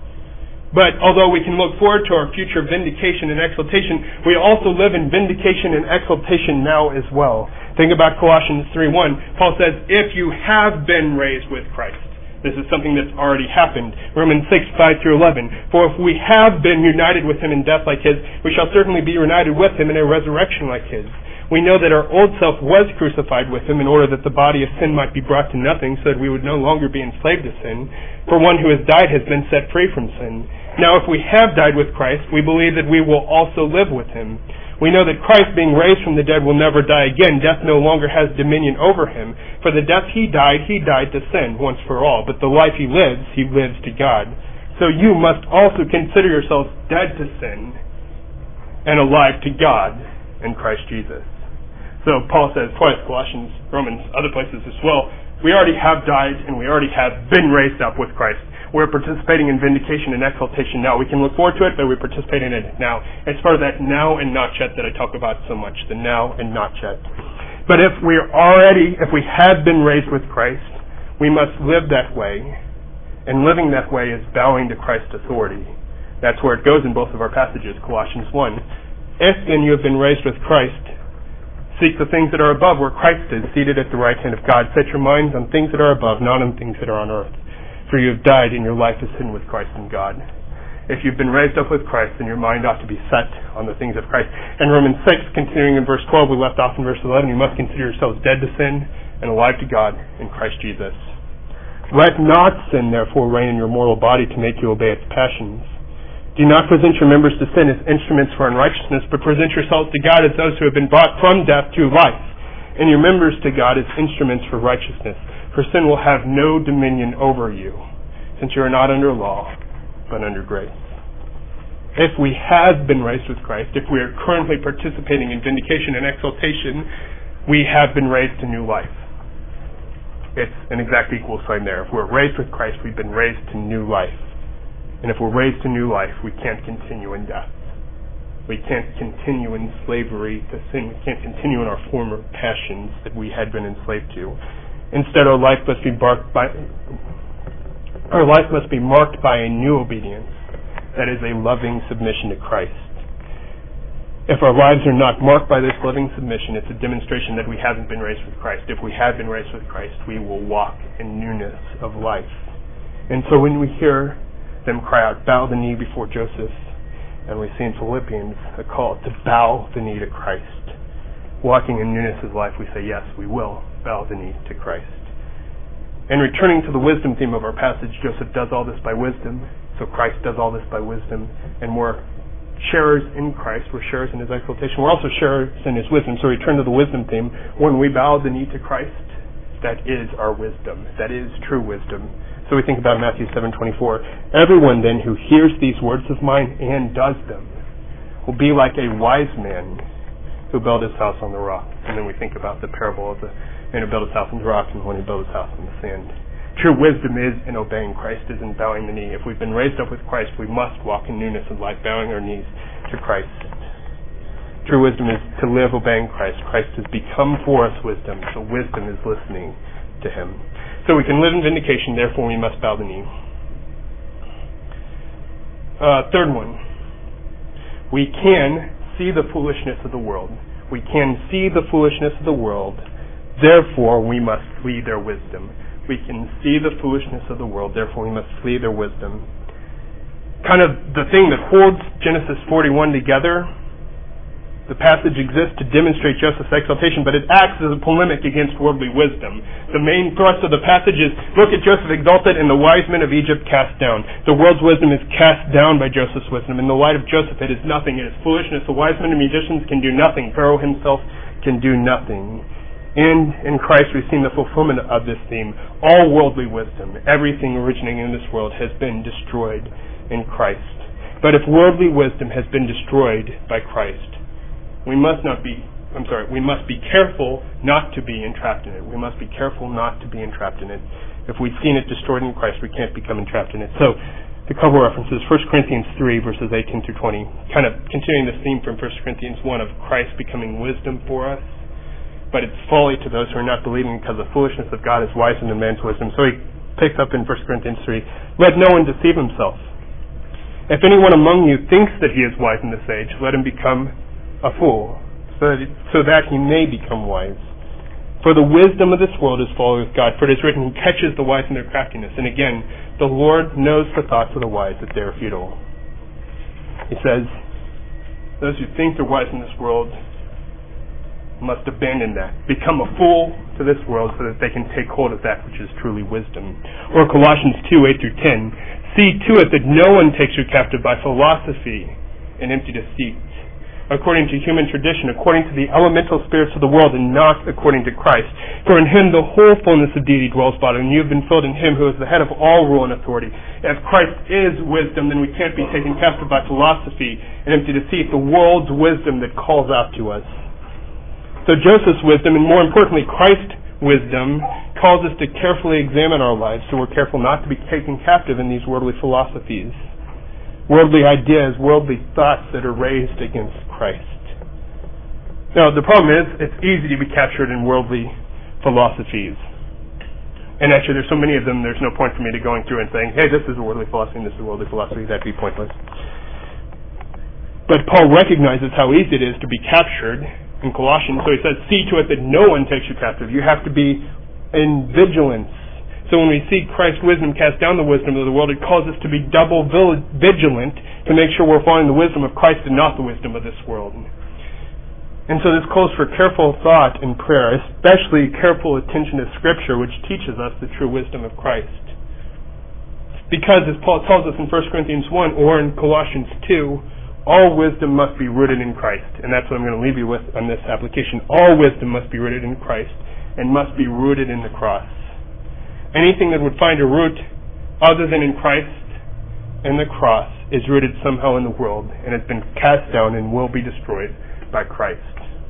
But although we can look forward to our future vindication and exaltation, we also live in vindication and exaltation now as well. Think about Colossians 3:1. Paul says, if you have been raised with Christ. This is something that's already happened. Romans 6:5-11. For if we have been united with him in death like his, we shall certainly be united with him in a resurrection like his. We know that our old self was crucified with him in order that the body of sin might be brought to nothing, so that we would no longer be enslaved to sin. For one who has died has been set free from sin. Now if we have died with Christ, we believe that we will also live with him. We know that Christ, being raised from the dead, will never die again. Death no longer has dominion over him. For the death he died to sin once for all. But the life he lives to God. So you must also consider yourselves dead to sin and alive to God in Christ Jesus. So Paul says twice, Colossians, Romans, other places as well, we already have died and we already have been raised up with Christ. We're participating in vindication and exaltation now. We can look forward to it, but we participate in it now. It's part of that now and not yet that I talk about so much, the now and not yet. But if we have been raised with Christ, we must live that way. And living that way is bowing to Christ's authority. That's where it goes in both of our passages, Colossians 1. If then you have been raised with Christ, seek the things that are above where Christ is, seated at the right hand of God. Set your minds on things that are above, not on things that are on earth. For you have died, and your life is hidden with Christ in God. If you've been raised up with Christ, then your mind ought to be set on the things of Christ. And Romans 6, continuing in verse 12, we left off in verse 11, you must consider yourselves dead to sin and alive to God in Christ Jesus. Let not sin, therefore, reign in your mortal body to make you obey its passions. Do not present your members to sin as instruments for unrighteousness, but present yourselves to God as those who have been brought from death to life, and your members to God as instruments for righteousness. For sin will have no dominion over you, since you are not under law, but under grace. If we have been raised with Christ, if we are currently participating in vindication and exaltation, we have been raised to new life. It's an exact equal sign there. If we're raised with Christ, we've been raised to new life. And if we're raised to new life, we can't continue in death. We can't continue in slavery to sin. We can't continue in our former passions that we had been enslaved to. Instead, our life must be marked by a new obedience, that is a loving submission to Christ. If our lives are not marked by this loving submission, it's a demonstration that we haven't been raised with Christ. If we have been raised with Christ, we will walk in newness of life. And so when we hear them cry out, bow the knee before Joseph, and we see in Philippians a call to bow the knee to Christ, walking in newness of life, we say, yes, we will bow the knee to Christ. And returning to the wisdom theme of our passage, Joseph does all this by wisdom, so Christ does all this by wisdom, and we're sharers in Christ, we're sharers in his exaltation, we're also sharers in his wisdom. So return to the wisdom theme. When we bow the knee to Christ, that is our wisdom. That is true wisdom. So we think about Matthew 7:24. Everyone then who hears these words of mine and does them will be like a wise man who built his house on the rock. And then we think about the parable of the man who built his house on the rock and when he built his house on the sand. True wisdom is in obeying Christ, is in bowing the knee. If we've been raised up with Christ, we must walk in newness of life, bowing our knees to Christ. True wisdom is to live obeying Christ. Christ has become for us wisdom, so wisdom is listening to him. So we can live in vindication, therefore we must bow the knee. Third one. We can see the foolishness of the world. We can see the foolishness of the world, therefore we must flee their wisdom. We can see the foolishness of the world, therefore we must flee their wisdom. Kind of the thing that holds Genesis 41 together, the passage exists to demonstrate Joseph's exaltation, but it acts as a polemic against worldly wisdom. The main thrust of the passage is, look at Joseph exalted and the wise men of Egypt cast down. The world's wisdom is cast down by Joseph's wisdom. In the light of Joseph, it is nothing. It is foolishness. The wise men and magicians can do nothing. Pharaoh himself can do nothing. And in Christ we've seen the fulfillment of this theme. All worldly wisdom, everything originating in this world, has been destroyed in Christ. But if worldly wisdom has been destroyed by Christ, we must be careful not to be entrapped in it. We must be careful not to be entrapped in it. If we've seen it destroyed in Christ, we can't become entrapped in it. So, A couple references. 1 Corinthians 3, verses 18 through 20. Kind of continuing this theme from 1 Corinthians 1 of Christ becoming wisdom for us. But it's folly to those who are not believing, because the foolishness of God is wiser than man's wisdom. So he picks up in 1 Corinthians 3, let no one deceive himself. If anyone among you thinks that he is wise in this age, let him become a fool, so that he may become wise. For the wisdom of this world is folly with God. For it is written, He catches the wise in their craftiness. And again, the Lord knows the thoughts of the wise, that they are futile. He says, those who think they're wise in this world must abandon that. Become a fool to this world so that they can take hold of that which is truly wisdom. Or Colossians 2, 8 through 10. See to it that no one takes you captive by philosophy and empty deceit, according to human tradition, according to the elemental spirits of the world, and not according to Christ. For in Him the whole fullness of deity dwells bodily, and you have been filled in Him who is the head of all rule and authority. If Christ is wisdom, then we can't be taken captive by philosophy and empty deceit, the world's wisdom that calls out to us. So Joseph's wisdom, and more importantly Christ's wisdom, calls us to carefully examine our lives, so we're careful not to be taken captive in these worldly philosophies, worldly ideas, worldly thoughts that are raised against Christ. Now, the problem is, it's easy to be captured in worldly philosophies. And actually, there's so many of them, there's no point for me to going through and saying, hey, this is a worldly philosophy and this is a worldly philosophy. That'd be pointless. But Paul recognizes how easy it is to be captured in Colossians, so he says, see to it that no one takes you captive. You have to be in vigilance. So when we see Christ's wisdom cast down the wisdom of the world, it calls us to be double vigilant to make sure we're following the wisdom of Christ and not the wisdom of this world. And so this calls for careful thought and prayer, especially careful attention to Scripture, which teaches us the true wisdom of Christ. Because, as Paul tells us in 1 Corinthians 1 or in Colossians 2, all wisdom must be rooted in Christ. And that's what I'm going to leave you with on this application. All wisdom must be rooted in Christ and must be rooted in the cross. Anything that would find a root other than in Christ and the cross is rooted somehow in the world and has been cast down and will be destroyed by Christ.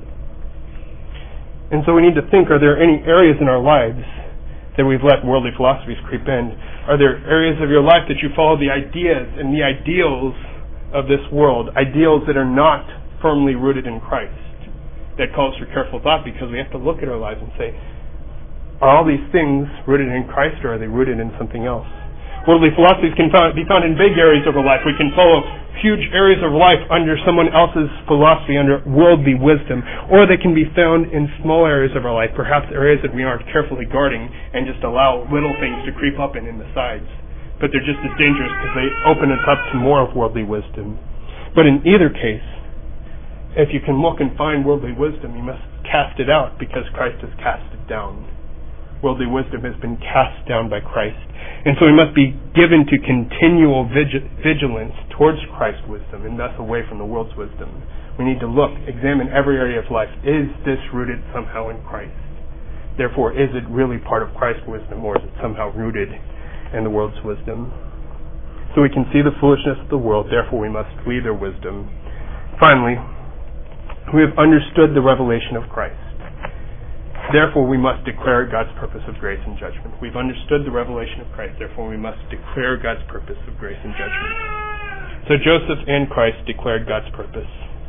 And so we need to think, are there any areas in our lives that we've let worldly philosophies creep in? Are there areas of your life that you follow the ideas and the ideals of this world, ideals that are not firmly rooted in Christ? That calls for careful thought, because we have to look at our lives and say, are all these things rooted in Christ, or are they rooted in something else? Worldly philosophies can be found in big areas of our life. We can follow huge areas of life under someone else's philosophy, under worldly wisdom, or they can be found in small areas of our life, perhaps areas that we aren't carefully guarding and just allow little things to creep up in the sides. But they're just as dangerous because they open us up to more of worldly wisdom. But in either case, if you can look and find worldly wisdom, you must cast it out, because Christ has cast it down. Worldly wisdom has been cast down by Christ. And so we must be given to continual vigilance towards Christ's wisdom and thus away from the world's wisdom. We need to look, examine every area of life. Is this rooted somehow in Christ? Therefore, is it really part of Christ's wisdom, or is it somehow rooted in the world's wisdom? So we can see the foolishness of the world, therefore we must flee their wisdom. Finally, we have understood the revelation of Christ. Therefore we must declare God's purpose of grace and judgment. We've understood the revelation of Christ, therefore we must declare God's purpose of grace and judgment. So Joseph and Christ declared God's purpose.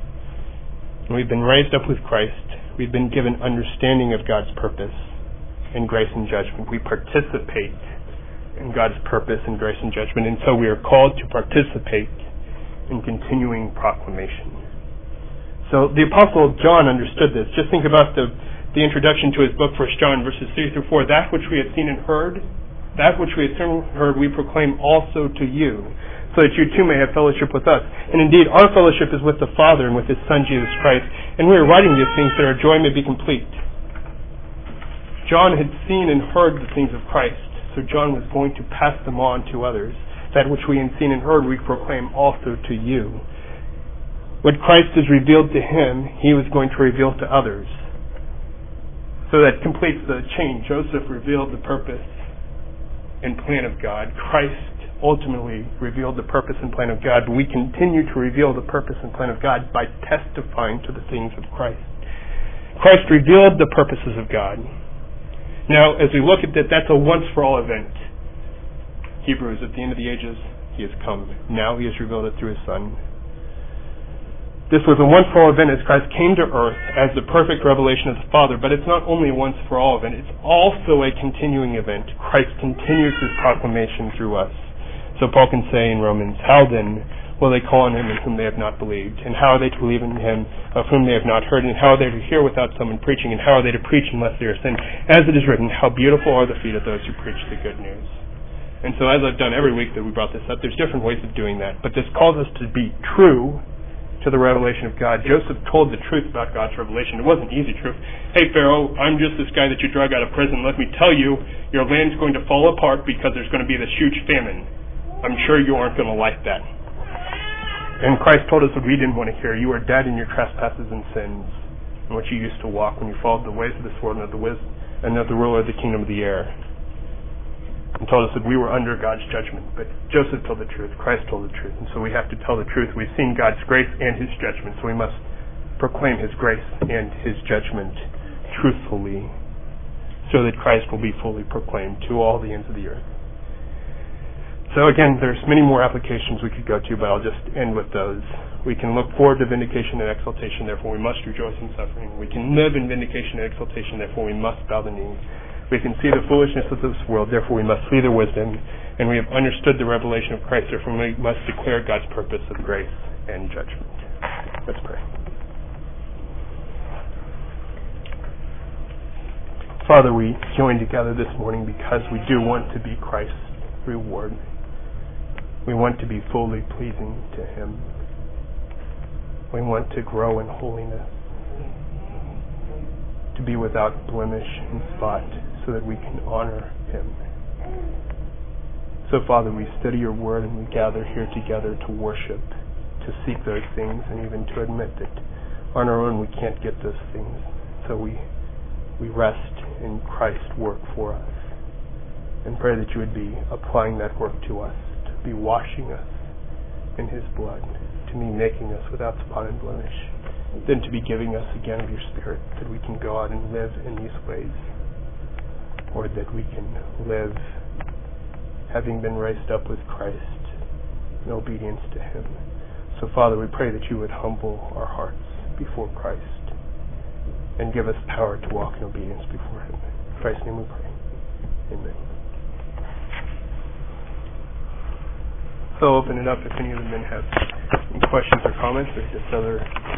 And we've been raised up with Christ. We've been given understanding of God's purpose and grace and judgment. We participate in God's purpose and grace and judgment, and so we are called to participate in continuing proclamation. So the Apostle John understood this. Just think about the introduction to his book, 1 John, verses 3 through 4. That which we have seen and heard, that which we have seen and heard, we proclaim also to you, so that you too may have fellowship with us. And indeed, our fellowship is with the Father and with His Son, Jesus Christ. And we are writing these things that our joy may be complete. John had seen and heard the things of Christ, so John was going to pass them on to others. That which we have seen and heard, we proclaim also to you. What Christ has revealed to him, he was going to reveal to others. So that completes the chain. Joseph revealed the purpose and plan of God. Christ ultimately revealed the purpose and plan of God, but we continue to reveal the purpose and plan of God by testifying to the things of Christ. Christ revealed the purposes of God. Now, as we look at that, that's a once-for-all event. Hebrews, at the end of the ages, He has come. Now he has revealed it through his Son. This was a once-for-all event as Christ came to earth as the perfect revelation of the Father, but it's not only a once-for-all event, it's also a continuing event. Christ continues his proclamation through us. So Paul can say in Romans, how then will they call on him in whom they have not believed? And how are they to believe in him of whom they have not heard? And how are they to hear without someone preaching? And how are they to preach unless they are sent? As it is written, how beautiful are the feet of those who preach the good news. And so as I've done every week that we brought this up, there's different ways of doing that. But this calls us to be true to the revelation of God. Joseph told the truth about God's revelation. It wasn't easy truth. Hey, Pharaoh, I'm just this guy that you drug out of prison. Let me tell you, your land's going to fall apart because there's going to be this huge famine. I'm sure you aren't going to like that. And Christ told us what we didn't want to hear. You are dead in your trespasses and sins, in which you used to walk when you followed the ways of this world and of the ruler of the kingdom of the air. And told us that we were under God's judgment. But Joseph told the truth. Christ told the truth. And so we have to tell the truth. We've seen God's grace and his judgment. So we must proclaim his grace and his judgment truthfully so that Christ will be fully proclaimed to all the ends of the earth. So again, there's many more applications we could go to, but I'll just end with those. We can look forward to vindication and exaltation, therefore we must rejoice in suffering. We can live in vindication and exaltation, therefore we must bow the knee. We can see the foolishness of this world, therefore we must flee their wisdom. And we have understood the revelation of Christ, therefore we must declare God's purpose of grace and judgment. Let's pray. Father, we join together this morning because we do want to be Christ's reward. We want to be fully pleasing to him. We want to grow in holiness, to be without blemish and spot, so that we can honor him. So, Father, we study your word and we gather here together to worship, to seek those things, and even to admit that on our own we can't get those things. So we rest in Christ's work for us and pray that you would be applying that work to us, to be washing us in his blood, to be making us without spot and blemish, then to be giving us again of your Spirit, that we can go out and live in these ways, or that we can live having been raised up with Christ in obedience to him. So, Father, we pray that you would humble our hearts before Christ and give us power to walk in obedience before him. In Christ's name we pray. Amen. So I'll open it up if any of the men have any questions or comments, or just other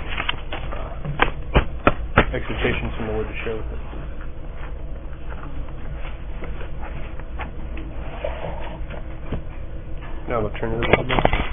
exhortations from the Lord to share with us. Now I'll turn it over to the